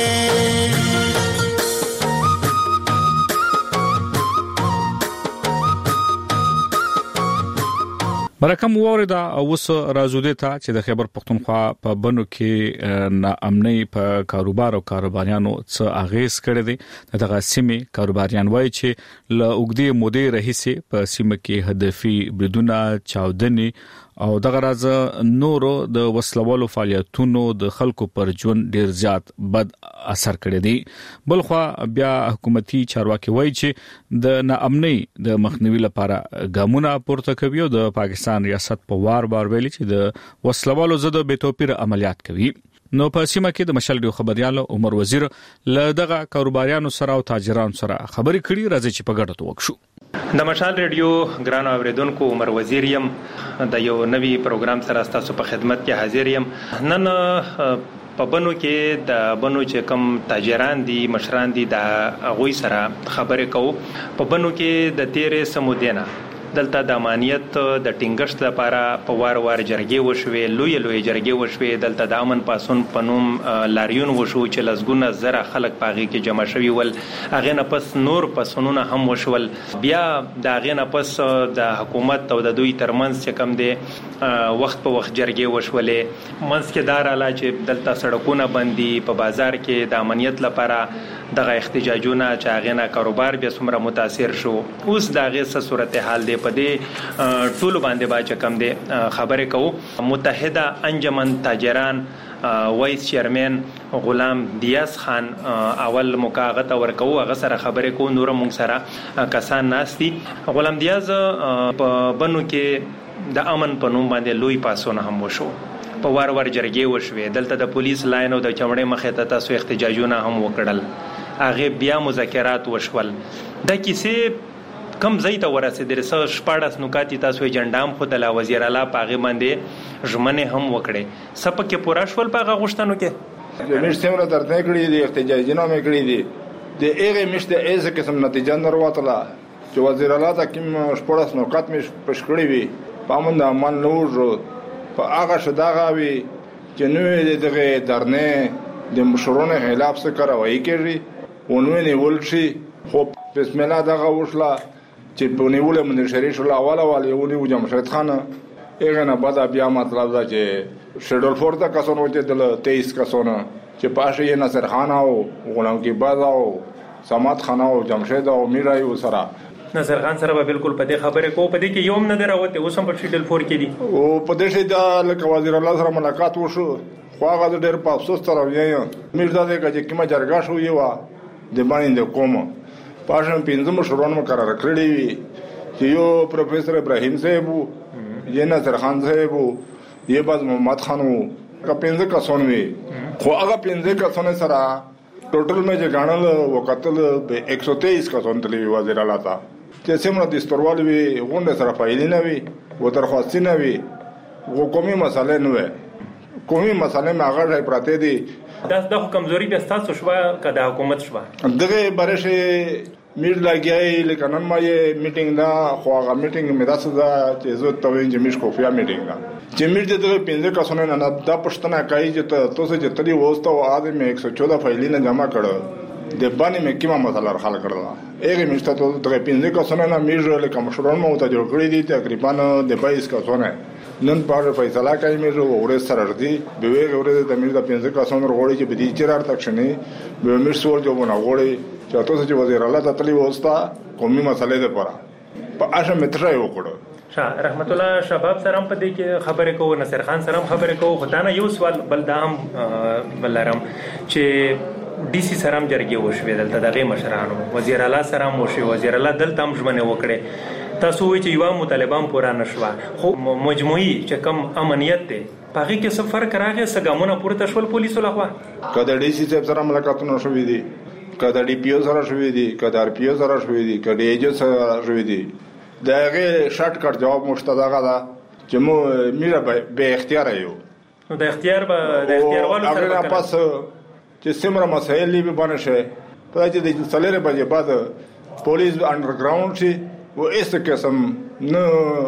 مرکم ووردا اوس راځو دې ته چې د خیبر پختونخوا په بنو کې ناامنۍ په کاروبار او کاروباریانو څه اغیز کړی دی دغه سیمې کاروباریان وایي چې ل اوګدي مودې رهیسي په سیمه کې هدفي بریدونه چاودنې او دغه راز نورو د وسلوالو فعالیتونو د خلکو پر ژوند ډیر زیات بد اثر کړی دی بلخوا بیا حکومتي چارواکي وایي چې د ناامنۍ د مخنیوي لپاره ګامونه پورته کوي او د پاکستان ریاست په وار وار ویلي چې د وسلوالو ضد به توپیر عملیات کوي نو په سیمه کې د مشال ډیو خبريال عمر وزیر له دغه کاروباریانو سره او تاجرانو سره خبرې کړي راځي چې په ګډه توګه شو د مشال ریډیو ګران اوریدونکو عمر وزیر يم د یو نوي پروګرام سره تاسو په خدمت کې حاضر يم نن په بنو کې د بنو چې کم تاجران دي مشران دي د غوي سره خبرې کوو په بنو کې د تیرې سمودینه دلته د امانیت د ټینګښت لپاره په وار وار جرګې وشوي لوی لوی جرګې وشوي دلته د امن پاسون پنوم لاریون وشو چې لزګونه زره خلک پاغي کې جمع شوي ول اغه نه پس نور پسونونه هم وشول بیا د اغه نه پس د حکومت او د دوی ترمنځ چې کم دي وخت په وخت جرګې وشولې منځ کې دار اعلی چې دلته سړکونه بندي په بازار کې د امنیت لپاره دغه احتجاجونه چې اغه نه کاروبار به څومره متاثر شو اوس دغه څه صورتحال دی په دې ټول باندې با چې کم دي خبرې کوو متحده انجمن تاجران وایس چیرمن غلام دیاز خان اول مکاغت ورکو هغه سره خبرې کوو نور موږ سره کسان ناشتي غلام دیاز په بنو کې د امن په نوم باندې لوی پاسونه هم وشو په وار وار جرګې وشوې. دلته د پولیس لاین او د چمړې مخې ته تاسو احتجاجونه هم وکړل، هغه بیا مذاکرات وشول. دا کیسې کم ځای ته ورسېدل؟ څه شپاړس نکات تاسو ایجنډا هم ښودله، وزیر اعلی په هغې باندې ژمنې هم وکړې، څه پکې پوره شول په هغه غوښتنو کې؟ میشت څومره درته کړي دي، احتجاجونه مې کړي دي، د هغې میشت هېڅ قسم نتیجه نه راوتله چې وزیر اعلی ته کوم شپاړس نکات مې پېښ کړي وي په امن د امان نه وژو په هغه شه دغه وي چې نوې د دغې درنې د مشرونو خلاف څه کاروایي کېږي ونوې نیول شي. خو بسم الله دغه وشله چې په نیولې منیر شریف شول، اول اول یې ونیو جمشید خان، هغې نه بعد بیا مطلب ده چې شیډول فور ته کسان وچېدل، تیئیس کسانه چې په هغې یې نصر خان او غلام قباد او صمد خان او جمشید او میر ایو سره نصر خان سره به بالکل په دې خبرې کوو، په دې کې یو هم نه دی راوتی، اوس هم په شیډول فور کې دي. او په دې شي دا لکه وزیر الله سره ملاقات وشو، خو هغه ډېر په افسوس سره ویایم میر دا دی چې کومه جرګه شوې وه د باندې کومه په هغه پنځه مشران مقرره کړي وي چې یو پروفیسر ابراهیم صاحب وو، یې نصر خان صاحب وو، یې باز محمد خان وو، که پنځه کسان وي. خو هغه پنځه کسان سره ټوټل مې چې ګڼل وکتل به ایک سو تیئیس کسان تللي وي وزیر اعلی ته، چې څومره دستوروال وي، غونډې سره فایلې نه وي، و درخواستې نه وي، خو قومي مسالې نه وي، قومي مسالې مې هغه ځای پراته دي. دا د کمزوري بیا ستاسو شوه که د حکومت شوه؟ دغه باره شی میډ لګیای لکه نن ما یې میټینګ ده، خو هغه میټینګ مې داسې ده چې زه ته وایم چې میش خفیه میټینګ ده چې میډ د دغه پنځه کسانو نه دا پوښتنه کوي چې تاسو چې تلي وسته او آدم مې ایک سو چودہ فایلې نه جمع کړه د باندې مې کومه مسله حل کړله، هغې مې شته دغه پنځه کسانو نه میډ لکه مشران مو ته جوړ کړي دي تقریبا د بایس کسانو نن په اړه فیصله کوي. مې ورځ سره ردي به وی ورځ د مې د پنځه کسانو غوړي چې بدی چیرار تک شنه به مې سوال جوابونه غوړي چې تاسو چې وزیر الله تعالی وستا قومي مسلې ده پره په اشه متره یو کړو. شاه رحمت الله شباب سره په دې کې خبرې کوو، نصر خان سره خبرې کوو، خو دا نه یو سوال بل دا هم بلرم چې ډي سي سره هم جرګې وشوې دلته دغه مشرانو، وزیر اعلی سره هم وشوې، وزیر اعلی دلته هم ژمنې وکړې، تاسو وایئ چې یوه مطالبه هم پوره نه شوه، خو مجموعي چې کوم امنیت دی په هغې کې څه فرق راغی؟ څه ګامونه پورته شول پولیسو لخوا؟ که د ډي سي صاحب سره ملاقاتونه شوي دي، که د ډي پي او سره شوي دي، که د آر پي او سره شوي دي، که د ایجو سره شوي دي، د هغې شارټ کټ جواب موږ ته دغه ده چې موږ میره بې اختیاره یو. نو د اختیار به د اختیاروالو سره هغې نه پس چې څومره مسایل دي بانه شي په چې د څلورې بجې بعد پولیس انډرګراوند شي و هېڅ قسم نه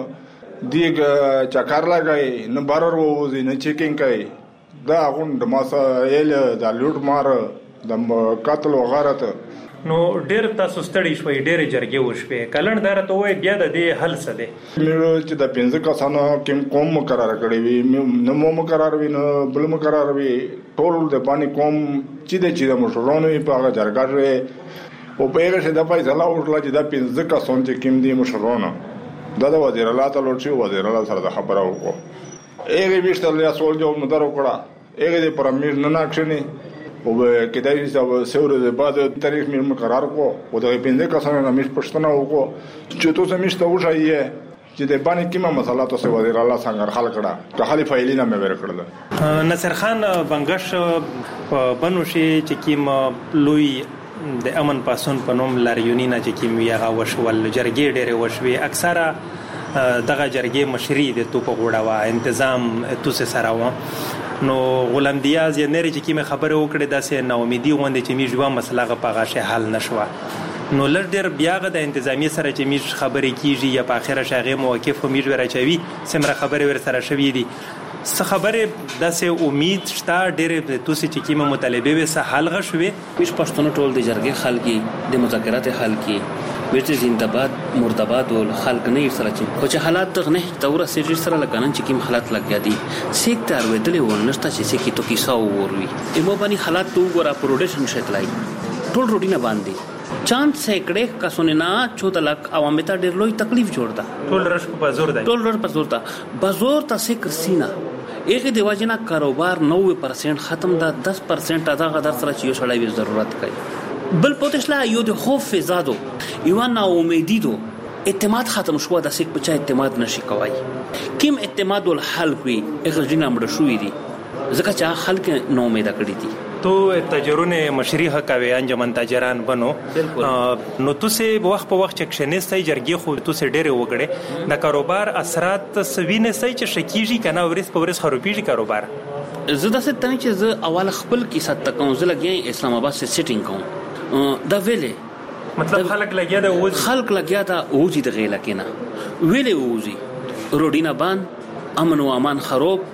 دیګ چکر لګوي، نه بهر ووځي، نه چیکینګ کوي، دا غونډ مسایل د لوټ مار د قتل وغیره ته. نو ډېر تاسو ستړي شوئ، ډېرې جرګې وشوې، کلن دا راته ووایئ بیا د دې حل څه دی؟ مې چې د پنځه کسانو کوم قوم مقرره کړی وي، نه مو مقرر وي نه بل مقرر وي، ټول د باندې قوم چې د چې د مشرانو وي په هغه جرګه شوې او په هغې چې دا فیصله وشوله چې دا پنځه کسان چې کوم دي مشرانو دا د وزیر الله ته لوټ شي، وزیر الله سره د خبره وکړو، هغې ویشتل یا سوال جواب نه در وکړه، هغې د پر امیر نه ناکښېني او کېدای شي څو ورځې بعد تاریخ مې مقرر کړو او دغه پنځه کسانو نه مې پوښتنه وکړو چې تاسو مې ته وښایئ چې د باندې کومه مسله تاسو وزیر الله څنګه حل کړه، که خالي فایلې نه مې ورکړله. نصر خان بنګش په بنو شي چې کوم لوی د امن پاسون په نوم لاریونونه چې کوم وي هغه وشول، جرګې ډېرې وشوې، اکثره دغه جرګې مشري د توپ غوړه وه، انتظام توسې سره وه. نو غلام دیاز یې نری چې کومې خبرې وکړې داسې ناامیدي غوندې چې موږ یوه مسله هغه په هغه شی حل نه شوه. نو لږ ډېر بیا هغه د انتظامیې سره چې موږ خبرې کېږي یا په اخره شي هغې موقف خو موږ ورچوي څومره خبرې ورسره شوي دي، څه خبرې داسې امید شته ډېرې توسې چې کومه مطالبې وې څه حلغه شوې؟ موږ پښتانه ټول د جرګې حل کړي، د مذاکرات حل کړي، بیرته زنده‌باد مرده‌باد ول خلک نه ارسل چي خو چې حالات دغه نه تور سره سره لکنن چې کوم حالات لګیا دي سیکټر ودلې ونشته چې سکی تو کیسه وروي ایمو باندې حالات تو ګورا پروډکشن شتلای ټول روټینه باندې چاند سیکړې کسونه نه چودہ لک عوام ته ډېر لوی تکلیف جوړ ده، ټول رش په زور ده، ټول رش په زور ده، بازور ته سیکر سینا ایک دی واجنا کاروبار نوے پرسنٹ ختم ده، دس پرسنٹ ادا غدر سره چې یو شړای وي ضرورت کوي. بل پوتشلا یو د خوف فزادو یو نا امیدی دو اعتماد ختم شو د سیک په چا اعتماد نشي کوي کیم اعتماد ول حل کوي هغه جنا مړ شوې دي ځکه چې خلک نو امید کړی دي تو تاجرونه مشري حق کوي انجمن تاجران بنو نو تاسو وخت په وخت چکشنستای جرګي خو تاسو ډېر وګړي د کاروبار اثرات سوینه سي چې شکیږي کنه ورس په ورس خرابېږي کاروبار زه د ست تنه چې زه اول خپل کې ست کوم زه لګي اسلام آباد سے سیټینګ کوم دا ویلې مطلب خلک لګیا دا وځي خلک لګیا دا وځي د غیلا کینا ویلې وځي روډینا بان امن او امان خراب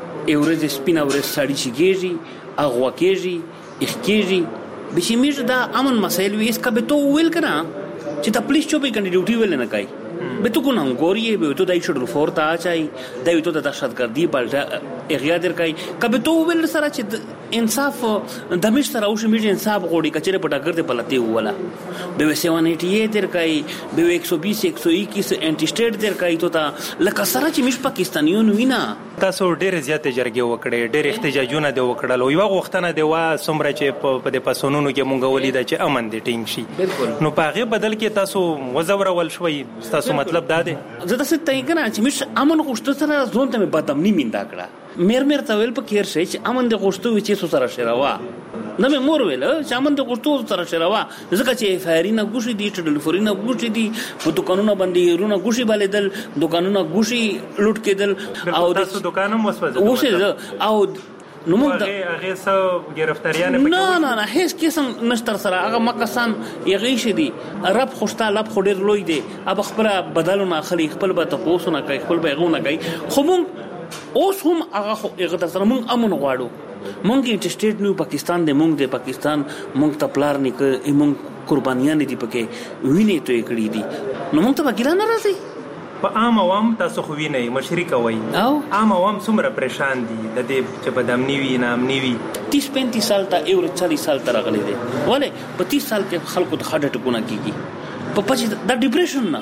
اورز سپینا ورس ساړي شيږي اغوا کېږي اخکېږي بشمیش دا امن مسائل وي اس کا به تو ویل کنا چې تا پولیس چوبې کني ډیوټي ویل نه کوي به تو کو نام ګوري به تو دای شډل فور تا چای دای تو د دهشتګردي بلټا اغیا در کوي کبه تو ویل سره چې انصاف د مش سره او شمیش انصاف غوړي کچره پټا کړته پلته ولا به سیون اٹھاسی در کوي به ایک سو بیس ایک سو اکیس انټی سټیټ در کوي تو تا لکه سره چې مش پاکستانیون وینا تاسو ډېر زیاتې جرګې وکړې ډېر احتجاجونه دی وکړل او یو وختونه دی وا سمره چې په د پسونونو کې مونږ ولید چې امن دي ټینګ شي نو پاغه بدل کې تاسو وزور ول شوي تاسو مطلب دا دی زه تاسو ته کنه چې مش امن غوښته سره ځون ته بدامنی میندا کړه مېر مېر ته ویل په کیر شي چې امن د غوښتو چې سره شراوا نه مې مور ویل چې امن د غوښتو سره شراوا ځکه چې فایرینه ګوشي دي ټلفورینه ګوشي دي په دکانونو باندې رونه ګوشي باندې دل دکانونو ګوشي لوټ کېدل او تاسو دکانم وسوځه وسه او نو موږ هغه هغه سو گرفتاریان نه نه نه هیڅ قسم نشتر سره هغه مکسان یغی شدي رب خوشتا لب خډیر لوی دی اب خبره بدلونه خلی خپل به تاسو نه کوي خپل به غو نه کوي خو موږ اوس هم هغه هغه تر سره موږ امن غواړو موږ انټی سټیټ نو پاکستان د موږ د پاکستان موږ ته پلار نه کوي موږ قربانیان دي پکې ویني ته کړی دي نو موږ ته وګیرا نه راځي په عام عوام تاسو خو وینئ مشري کوي او عام عوام څومره پریشان دي د دې چې بدامنی وي نامنی وي تیس پینتیس سال ته یو چالیس سال ته راغلي دي ولې په تیس سال کې خلکو ته خډه ټکونه کیږي په پچ د ډیپریشن نه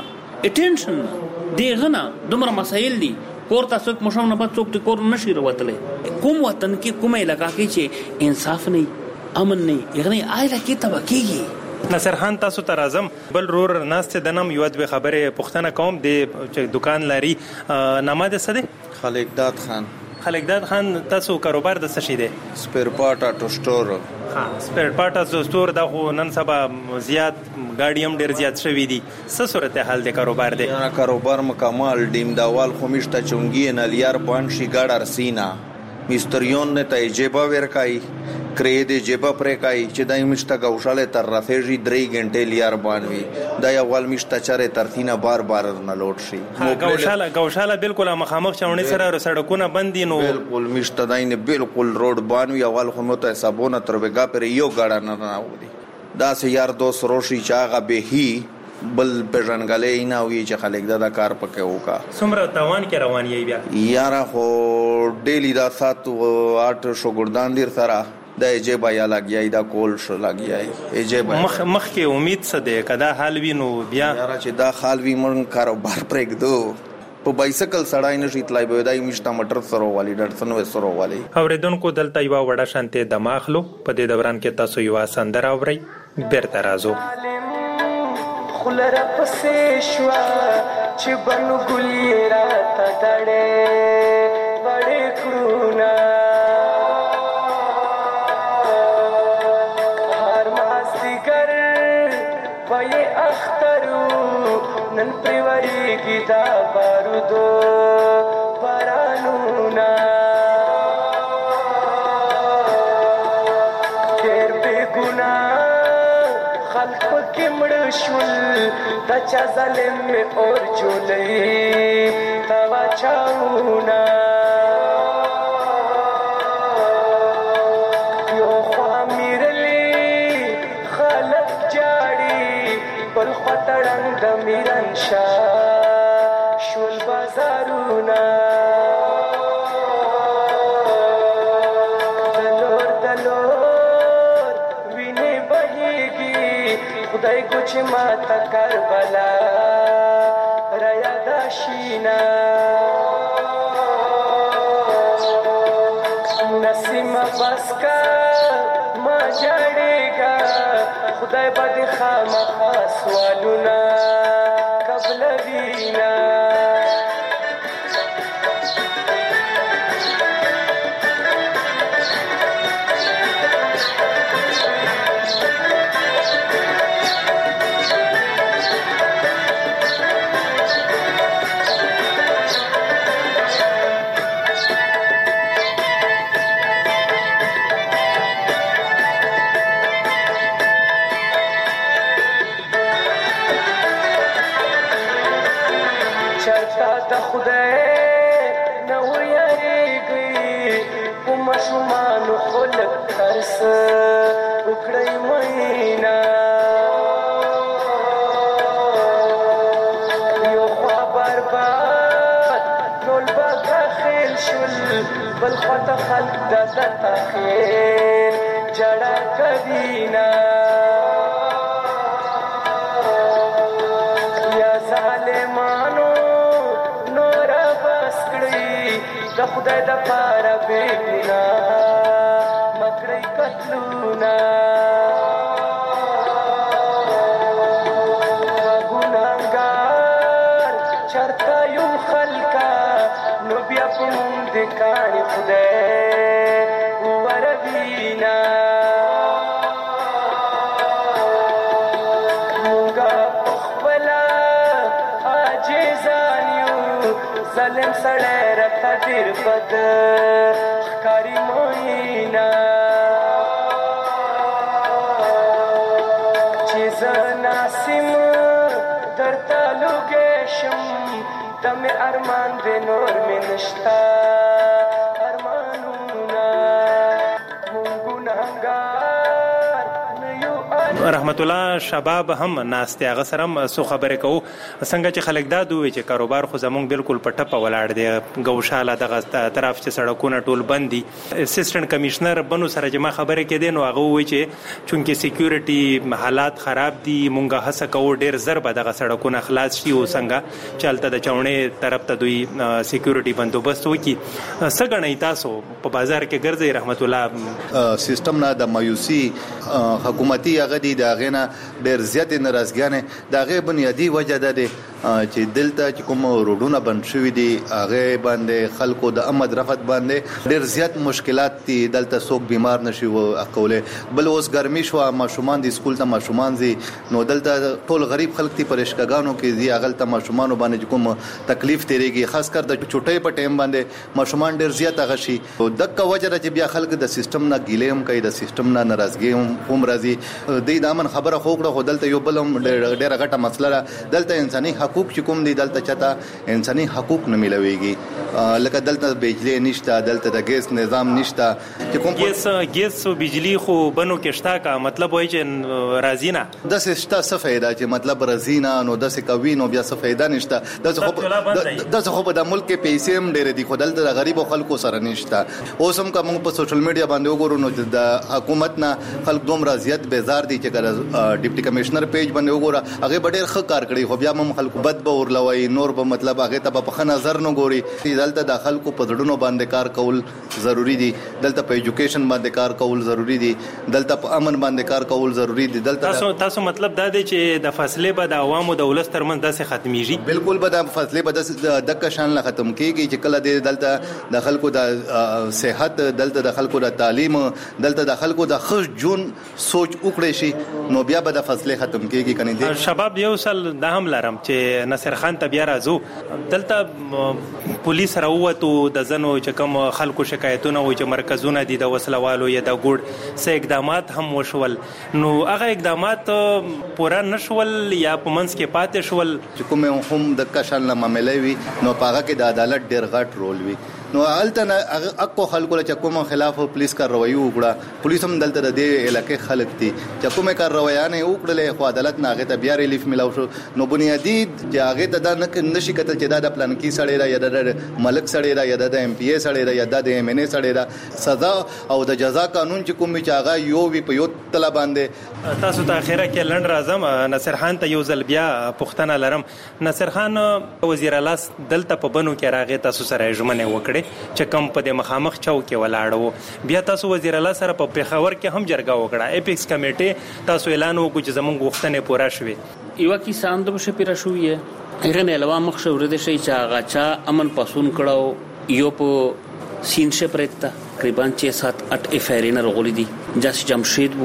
اټینشن دی غنا دومره مسایل دي کور تاسو کوم شوم نه پات څوک ته کور نشي وروتلې کوم وطن کې کومه علاقہ کې چې انصاف نه امن نه یغنی آیله کې تبکیږي نصر خان تاسو ته راځم بل رور ناست دنم یو د خبره پښتنه کوم د دکان لري نامه ده سده خالقداد خان خالقداد خان تاسو کاروبار د څه شي ده سپیر پارټ اټو سٹور ها سپیر پارټ اټو سٹور دا خو نن سبا زیات ګاډیم ډیر زیات شوی دي څه صورت حال د کاروبار ده یا کاروبار مکمل ډیم داوال خمیشته چونګي نه لیار بانشي ګاډر سینا مستریون نه ته جيبا ورکای کرې دې جيبا پرې کای چې دای مشته غوښاله تر رافېږي درې غنټې لیار بانوي دا یو ول مشته چره ترتینه بار بار نه لوټ شي غوښاله غوښاله بالکل مخامخ چاونې سره سړکونه بند دي نو بالکل مشته دای نه بالکل روډ بانوي اول خو مته حسابونه تر بګا پر یو غاډه نه راوړي دا سه یار دوست روشي چاغه به هی بل پېژنګلې نه وی چې خلک دا کار پکې وکا څومره تاوان کې روان یې بیا یارا خو ډیلی دا سات آټ شوګردان دیر سره د ایجبا یا لګیای دا کول شو لګیای ایجبا مخ مخ کې امید څه ده کدا حال وینو بیا یارا چې دا حال وی مون کاروبار پرېګ دو په بایسکل سړای نشي تلای به دای مشته مټر سره والی ډټسن و سره والی اوریدونکو دلته یو وړه شانته دماغلو په دې دوران کې تاسو یو سندر اوري بیرته راځو خلرا پسې شوا چې بنو ګلې راته دړې وړې کړونا هر مازدیګر پې اخترو نن پریوريږي دا بارودو بارانونا ډېر بې ګناه خلق کې مړ شول دا چا ظالم می اور جولې تا واچاونا یو خوا میرلی خلق جاړي بل خطرنګ د میرن شاه شول بازارونه دلور دلور ویني بهيږي خدای کو چې ما تا کربلا رایا داشینا نسیم بس کا ما جاړېګا خدای باندې خامخا سوالونه قبل چرتا د خدای نو یریږي په ماشومانو خلک ترس وکړی مینا یو خوا برباد ټول به خیل شول بل خوا ته خلک د تخیل جړه کوینا د خدای د پاره بینا مکړی کتلونا ګناګار چرتا یو خلکا نو بیا په مونږ د کاری خدای وربینا مونږه خپل عاجزانیو ظلم سړی تدیر بد خکاری موینا چیز ناسم در تالو گشم دم ارمان دے نور میں نشتا ارمانونا مونگونانگار نیو رحمت الله شباب هم ناسته هغه سره سو خبرې کوو څنګه چې خلک دا دوی چې کاروبار خو زمونږ بالکل په ټپه ولاړ دی ګوشاله دغه طرف چې سړکونه ټول بند دي اسسټنټ کمشنر بنو سره چې ما خبرې کې دي نو هغه وایي چې چونکې سکیورټي حالات خراب دي مونږه هڅه کوو ډېر زر به دغه سړکونه خلاص شي او څنګه چلته د چاونې طرف ته دوی سکیورټي بندوبست وکړي څه ګڼئ تاسو په بازار کې ګرځئ رحمت الله سیستم نه د مایوسي حکومتي هغه دي دا غنه ډېر زیات ناراضګانه دا غي بنیادی وجه ده چې دلته چې کوم روډونه بند شوي دي هغه باندې خلکو د امد رفت باندې ډېر زیات مشکلات دي دلته څوک بیمار نشي او اقوله بل اوس ګرمي شو ماشومان دي سکول ته ماشومان دي نو دلته ټول غریب خلک دي پرشکګانو کې دي هغه ته ماشومان باندې کوم تکلیف تیریږي خاص کر د چټي په ټیم باندې ماشومان ډېر زیات غشي او دغه وجه چې بیا خلک د سیستم نه ګیلیم کوي د سیستم نه ناراضګي هم راځي د دامن خبره خوګړه خو دلته یو بل ډېر غټه مسله دلته انساني حقوق چې کوم دي دلته چاته انساني حقوق نه ملويږي لکه دلته بجلی نشته دلته د ګیس نظام نشته چې کوم ګیس ګیس او بجلی خو بنو کې شته کا مطلب وایي چې رازینا د سستا څه فائدہ چې مطلب رازینا نو د څه کوي نو بیا څه فائدہ نشته د څه خو د څه خو په د ملک کې پیسې هم ډېر دي خو دلته د غریب خلکو سره نشته اوس هم کوم په سوشل میډیا باندې وګورو نو د حکومت نه خلک دوم رضایت بیزار دي چې ډیپټي کمشنر پیج باندې وګوره هغه ډېر ښه کار کړی خو بیا هم خلکو بد به ورلوي نور به مطلب هغه ته په نظر نه ګوري دلته د خلکو په ډډونو باندې کار کول ضروری دي دلته په ایجوکیشن باندې کار کول ضروری دي دلته په امن باندې کار کول ضروری دي دلته تاسو تاسو مطلب دا دی چې د فاصله به د عوامو د ولس ترمن داسې ختميږي بالکل به د فاصله به د د شان لا ختم کیږي چې کله د دلته د خلکو د صحت دلته د خلکو د تعلیم دلته د خلکو د خښ جون سوچ وکړي شي نو بیا به د فاصله ختم کیږي کني دي شباب یو سل د هم لرم چې نصر خان ته بیا راځو دلته پولیس راووتو د زنو چې کوم خلکو شکایتونه و چې مرکزونه دي د وسلوالو یا د ګوډ سه اقدامات هم وشول نو هغه اقدامات پورا نشول یا په منځ کې پاتې شول چې کوم هم د کشل نه معاملې وي نو پاغه کې د عدالت ډېر غټ رول وي نو الته اکو خلکو چې کوم خلاف پولیس کاروایی وکړه پولیس هم دلته د دې علاقې خلک دي چې کومه کاروایی نه وکړلې خو عدالت نه هغه ته بیا ریلیف ملاو شو نو بنیادی چې هغه ته دا نشي کتل چې دا د پلان کې سړی را یا د ملک سړی را یا د ایم پی ای سړی را یا د ایم ان ای سړی را سزا او د جزا قانون چې کوم چې هغه یو وی په یو تل باندې تاسو ته اخیره کې لند راځم نصر خان ته یو ځل بیا پښتنه لرم نصر خان وزیر اعلی دلته په بنو کې راغی تاسو سره ژمنه وکړه چې کوم په د مخامخ چوک کې ولاړو بیا تاسو وزیر اعلی سره په پیښور کې هم جرګه وکړه اپیکس کمیټه تاسو اعلان وکړ چې زموږ غوښتنې پوره شوه یو کی ساند بشه پیرا شوې هغه نه علاوه مخ شو ورته شي چې هغه چا امن پاسون کړهو یو په سینشه پرتا تقریبا छह सात आठ افرین رغولې دي جاس جمشید وو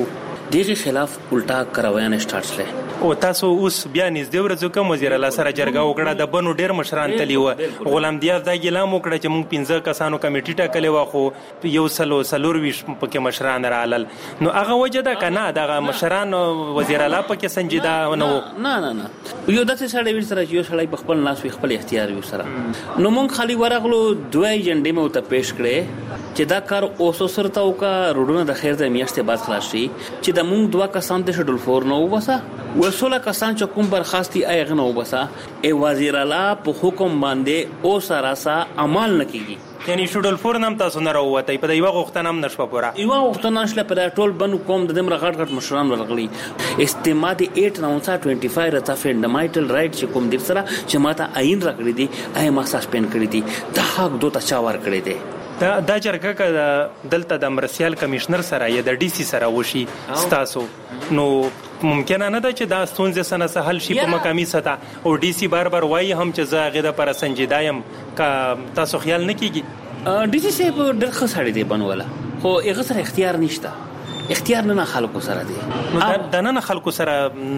دغه خلاف الټا کاروایان سٹارټ شله. او تاسو اوس بیا نږدې ورځو کوم وزیر اعلی سره جرګه وکړه د بنو ډیر مشران تلی و غلام دیاز دا ګلام وکړه چې موږ پنځه کسانو کمیټه ټاکلې و خو یو سلو سلور ویش پکې مشران رالل نو هغه وجه دا کنه دغه مشران وزیر اعلی پکې سنجیدا نه و نه نه نه یو داسې سړی ویل سره یو سړی بخپل ناس وی خپل اختیار یو سره نو موږ خالي ورغلو دوه ایجنډې مو ته پیش کړې چې دا کار اوسو سره تاو کا روډونه د خیر د میاشتې بعد خلاص شي چې د موږ دوه کسان د شډول فور نو وسه وسوله کسان چې کوم برخاستي ایغه نو وسه ای وزیر اعلی په حکم باندې او سره سا عمل نکېږي یعنی شډول فور نام تاسو نه راوته په یو غوښتنه هم نشو پورا یو غوښتنه نشله پر ټول بنو کوم د دمر غټ غټ مشران ورغلي استماد اټ نو پنځه پنځه رتا فندامنټل رائټ چې کوم د سره چې ماته عین راکړي دي اي ما سسپند کړی دي دا حق دوه چا ور کړی دي دا د جرګه ک دلته د مرسیال کمشنر سره یا د ډي سي سره وشي ستاسو نو ممکن نه ده چې دا ستونزې سره سهل شي په مقامي سطح او ډي سي بار بار وایي هم چې زه غیده پر سنجیدایم کا تاسو خیال نه کیږي ډي سي سه په ډېر ښه سړی دی بنوله خو هغه سره اختیار نشته اختیار نه خلکو سره دی نو دا نه خلکو سره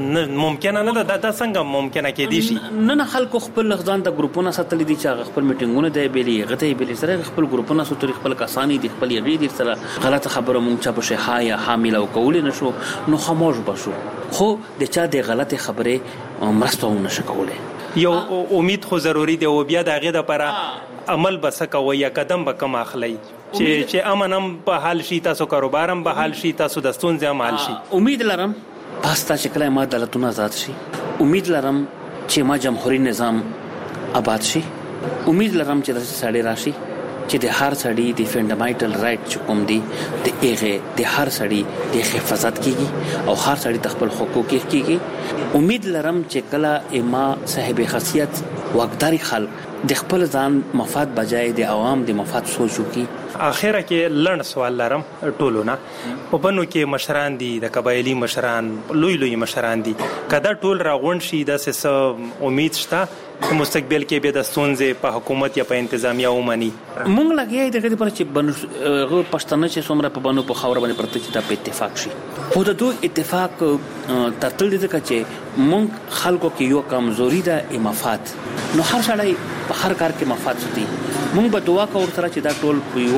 ممکن نه ده دا څنګه ممکنه کې دي شي نه نه خلکو خپل ځان د ګروپونو ساتل دي چې خپل میټینګونه دی بیلی غته بیلی سره خپل ګروپونو ساتل خپل کسانی دي خپل یغی دي سره غلطه خبره مونږ چا په شي هایا حامل او کول نه شو نو خاموش بشو خو د چا د غلطه خبره مرسته نشه کوله یو امید خو ضروری دی او بیا د غیده لپاره عمل بسکوي یا قدم به کم اخلي چې چې امنم په حال شي تاسو کاروبارم به حال شي تاسو د ستونزې هم حال شي امید لرم پاستا چې کله ما دولتونه آزاد شي امید لرم چې ما جمهوریت نظام آباد شي امید لرم چې د سړی راشي چې د هر سړی د فندامنټل رائټ چې کوم دي د هغه د هر سړی د حفاظت کیږي او هر سړی د خپل حقوق کیږي امید لرم چې کله ما صاحب خاصیت واقداري خلک د خپل ځان مفاد بجای د عوام د مفاد سوچو کی اخره کې لړ سوال لرم ټولونه په بنو کې مشران دي د قبایلی مشران لوی لوی مشران دي کدا ټول راغون شي د سس امید شته چې مستقبل کې به د ستونزې په حکومت یا په انتظامیه ومني مونږ لګیای دغه پر چې بنو پښتنه چې څومره په بنو په خاور باندې پرته چې د اتفاق شي خو د دوه اتفاق ترتل دي چې مونږ خلکو کې یو کمزوري ده مفاد نو هر شړای په هر کار کې مفاد دي مونږ به دعا کوو تر چې دا ټول یو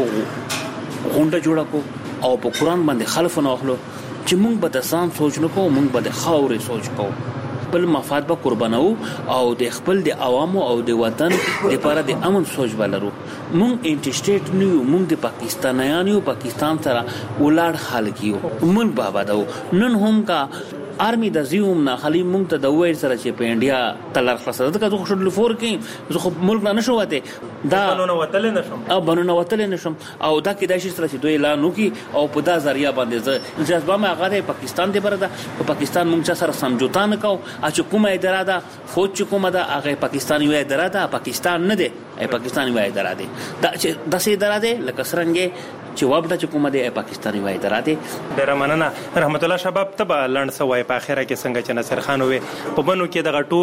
غونډه جوړه کو او په قران باندې خلف نه اخلو چې مونږ به د ځان سوچ نه کوو مونږ به د خاورې سوچ کوو خپل مفاد به قربانو او د خپل د عوامو او د وطن لپاره د امن سوچ بلرو مونږ انټی سټیټ نیو مونږ د پاکستانیانو پاکستان سره ولاړ خلک یو مونږ بابا دو نن هم کا آرمی د زیوم نه خلی مونږ ته د وایي سره چې په انډیا تلر خلاصه ده که خو فور کې زه خو ملک نه نشو وته دا بنونه وتل نشم او بنونه وتل نشم او دا کې د شي سره چې دوی اعلان وکي او په دا ذریعہ باندې زه جذبه ما غره پاکستان دی برده په پاکستان مونږ سره سمجوتا نه کو چې کومه اداره ده فوج کومه ده هغه پاکستاني وای اداره ده پاکستان نه دی ای پاکستاني وای اداره ده دا چې د سې اداره ده لکه سرنګي چې وابډه چې کومه دی پاکستاني وای اداره ده ډیر مننه رحمت الله شباب تبا لړن سوای په اخره کې څنګه چې نصر خان وې په بنو کې د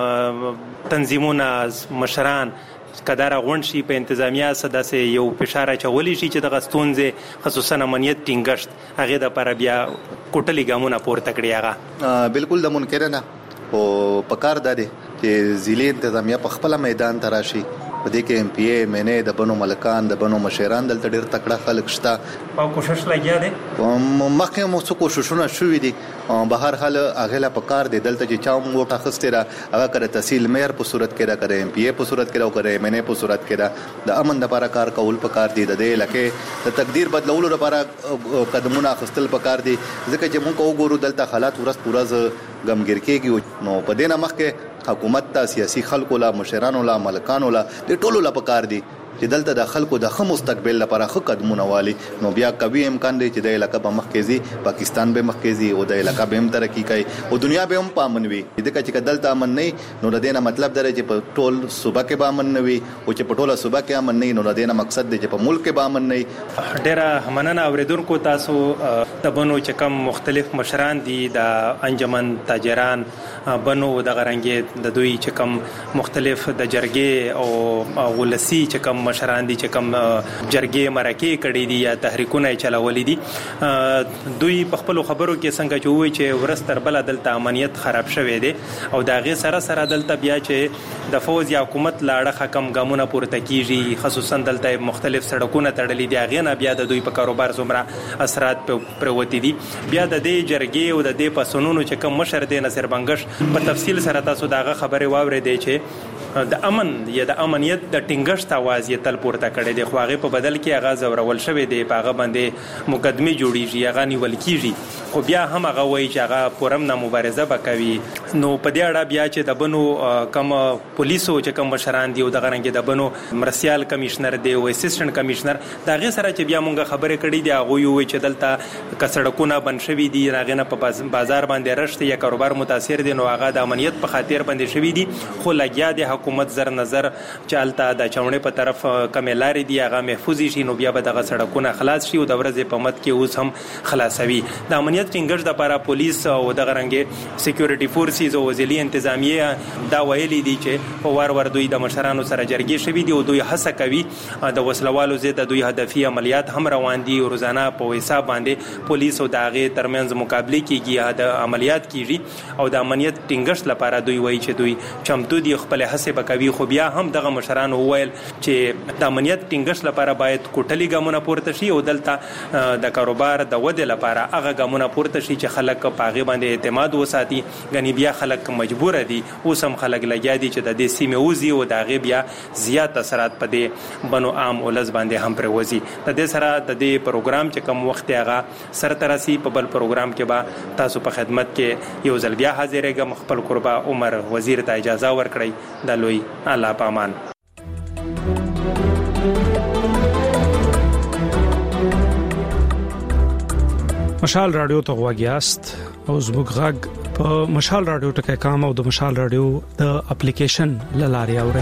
ټول تنظیمونه مشران کدار غون شي په انتظامیه سداسه یو فشار چولې شي چې د غستونځه خصوصا امنیت ټینګشت هغه د پر بیا کوټلی ګامونه پورته کړی هغه بالکل د منکر نه او پکار ده چې ضلع انتظامیه په خپل میدان تراشي په دې کې ایم پی ای مینه د بنو ملکان د بنو مشران دلته ډیر تکړه خلک شته په کوشش لګیا دي مخکې مو څه کوششونه شوې دي په هر حال هغه لا پکار دي دلته چې چا مو ټاخسته را هغه کړه تحصیل مېر په صورت کې را کړي ایم پی ای په صورت کې را کړي مینه په صورت کې را د امن لپاره کار کول پکار دي د دې لکه د تقدیر بدلولو لپاره قدمونه اخستل پکار دي ځکه چې موږ وګورو دلته حالات ورځ پورز غمګر کېږي نو په دې نه مخکې حکومت ته سیاسي خلکو لا مشرانو لا ملکانو لا د ټولو لا پکار دي چې دلته د خلکو د خو مستقبل لپاره خو قدمونه والی نو بیا کوي امکان دی چې د علاقې په مخکېزي پاکستان به مخکېزي او د علاقې به هم ترقی کوي او دنیا به هم پامنوي د کچې دلته امن نه نو د دې مطلب درې چې په ټول صوبه کې به امن نه وي او چې په ټوله صوبه کې امن نه نو د دې مقصد دی چې په ملک کې به امن نه ډېر مننه اوریدونکو تاسو د بنو چې کوم مختلف مشران دي د انجمن تاجران بنو د غرنګي د دوی چې کوم مختلف د جرګې او ولسی چې کوم مشران دي چې کم جرګې مرکې کړي دي یا تحریکونه چلولې دي دوی په خپل خبرو کې څنګه چې وایي چې ورستر بل دلته امنیت خراب شوی دی او دا غي سره سره دلته بیا چې د فوز یا حکومت لاړه حکم ګامونه پورته کیږي خصوصا دلته مختلف سړکونه تړلې دي هغه نه بیا د دوی په کاروبار زمره اثرات پروتې دي بیا د دې جرګې او د دې پسونونو چې کوم مشر دی نصر بنگش په تفصیل سره تاسو داغه خبره واورې دی چې د امن یا د امنیت د ټینګښت आवाज یې تل پورته کړي دی خو هغه په بدل کې هغه زورول شوی دی په هغه باندې مقدمه جوړیږي هغه نیول کیږي خو بیا هم هغه وایي چې هغه پرم نه مبارزه وکوي نو په دې اړه بیا چې د بنو کم پولیسو چې کوم مشران دی او د غرنګ د بنو مرسیال کمشنر دی او اسسټنټ کمشنر دا غي سره چې بیا مونږه خبره کړې دی هغه یو چې دلته کسړکونه بن شوی دي راغنه په بازار باندې رشته یا کاروبار متاثر دي نو هغه د امنیت په خاطر باندې شوی دي خو لګیا دی حکومت زر نظر چالتا د چاونې په طرف کملاري دی هغه محفوظ شي نو بیا به دغه سړکونه خلاص شي او د ورځې په مت کې اوس هم خلاصوي د امنیت ټینګښت لپاره پولیس او د غرنګ سکیورټي فورسز او وزلي انتظامیه دا ویلي دي چې په وار ور دوی د مشرانو سره جرګې شوي دي او دوی هڅه کوي د وسلوالو زید دوی هدفي عملیات هم روان دي او روزانه په حساب باندې پولیس او داغه ترمنځ مقابله کیږي د عملیات کیږي او د امنیت ټینګښت لپاره دوی وایي چې دوی چمتو دي خپل هڅه وکوي خو بیا هم دغه مشران وویل چې د امنیت ټینګښت لپاره باید کوټلي ګامونه پورته شي او دلته د کاروبار د ودې لپاره هغه ګامونه پورته شي چې خلک په هغه باندې اعتماد وساتي غنی بیا خلک مجبور دي اوس هم خلک لګیا دي چې د دې سیمه وزي او د هغه بیا زیات اثرات په دې بنو عام ولز باندې هم پر وزي د دې سره د دې پروګرام چې کوم وخت هغه سر ترسي په بل پروګرام کې با تاسو په خدمت کې یو ځل بیا حاضرېږم خپل قربا عمر وزیر ته اجازه ورکړئ د لوی الله پامان مشال رادیو ته غواګیاست او زموږ غږ په مشال رادیو ټکي کام او د مشال رادیو د اپلیکیشن لاري اوري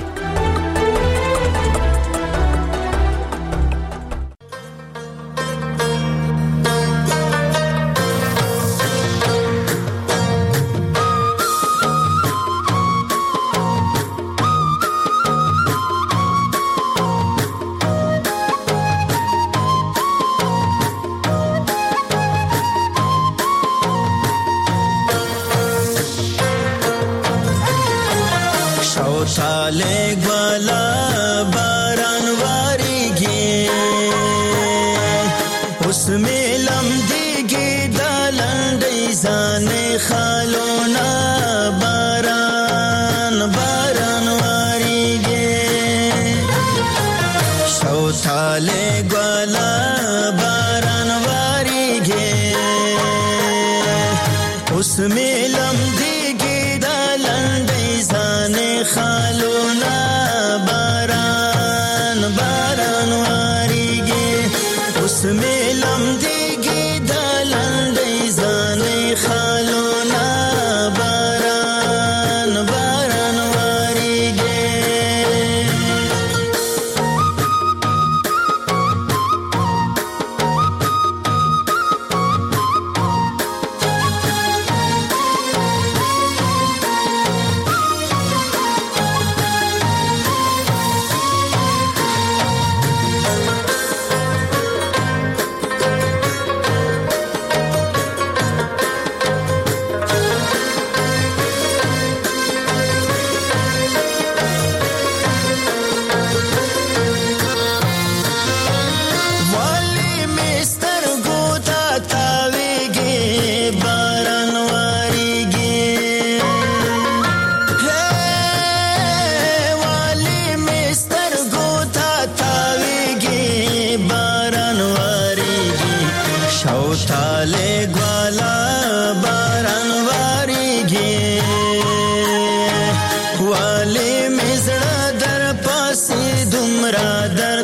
वाले में जड़ा दर पासे दुमरा दर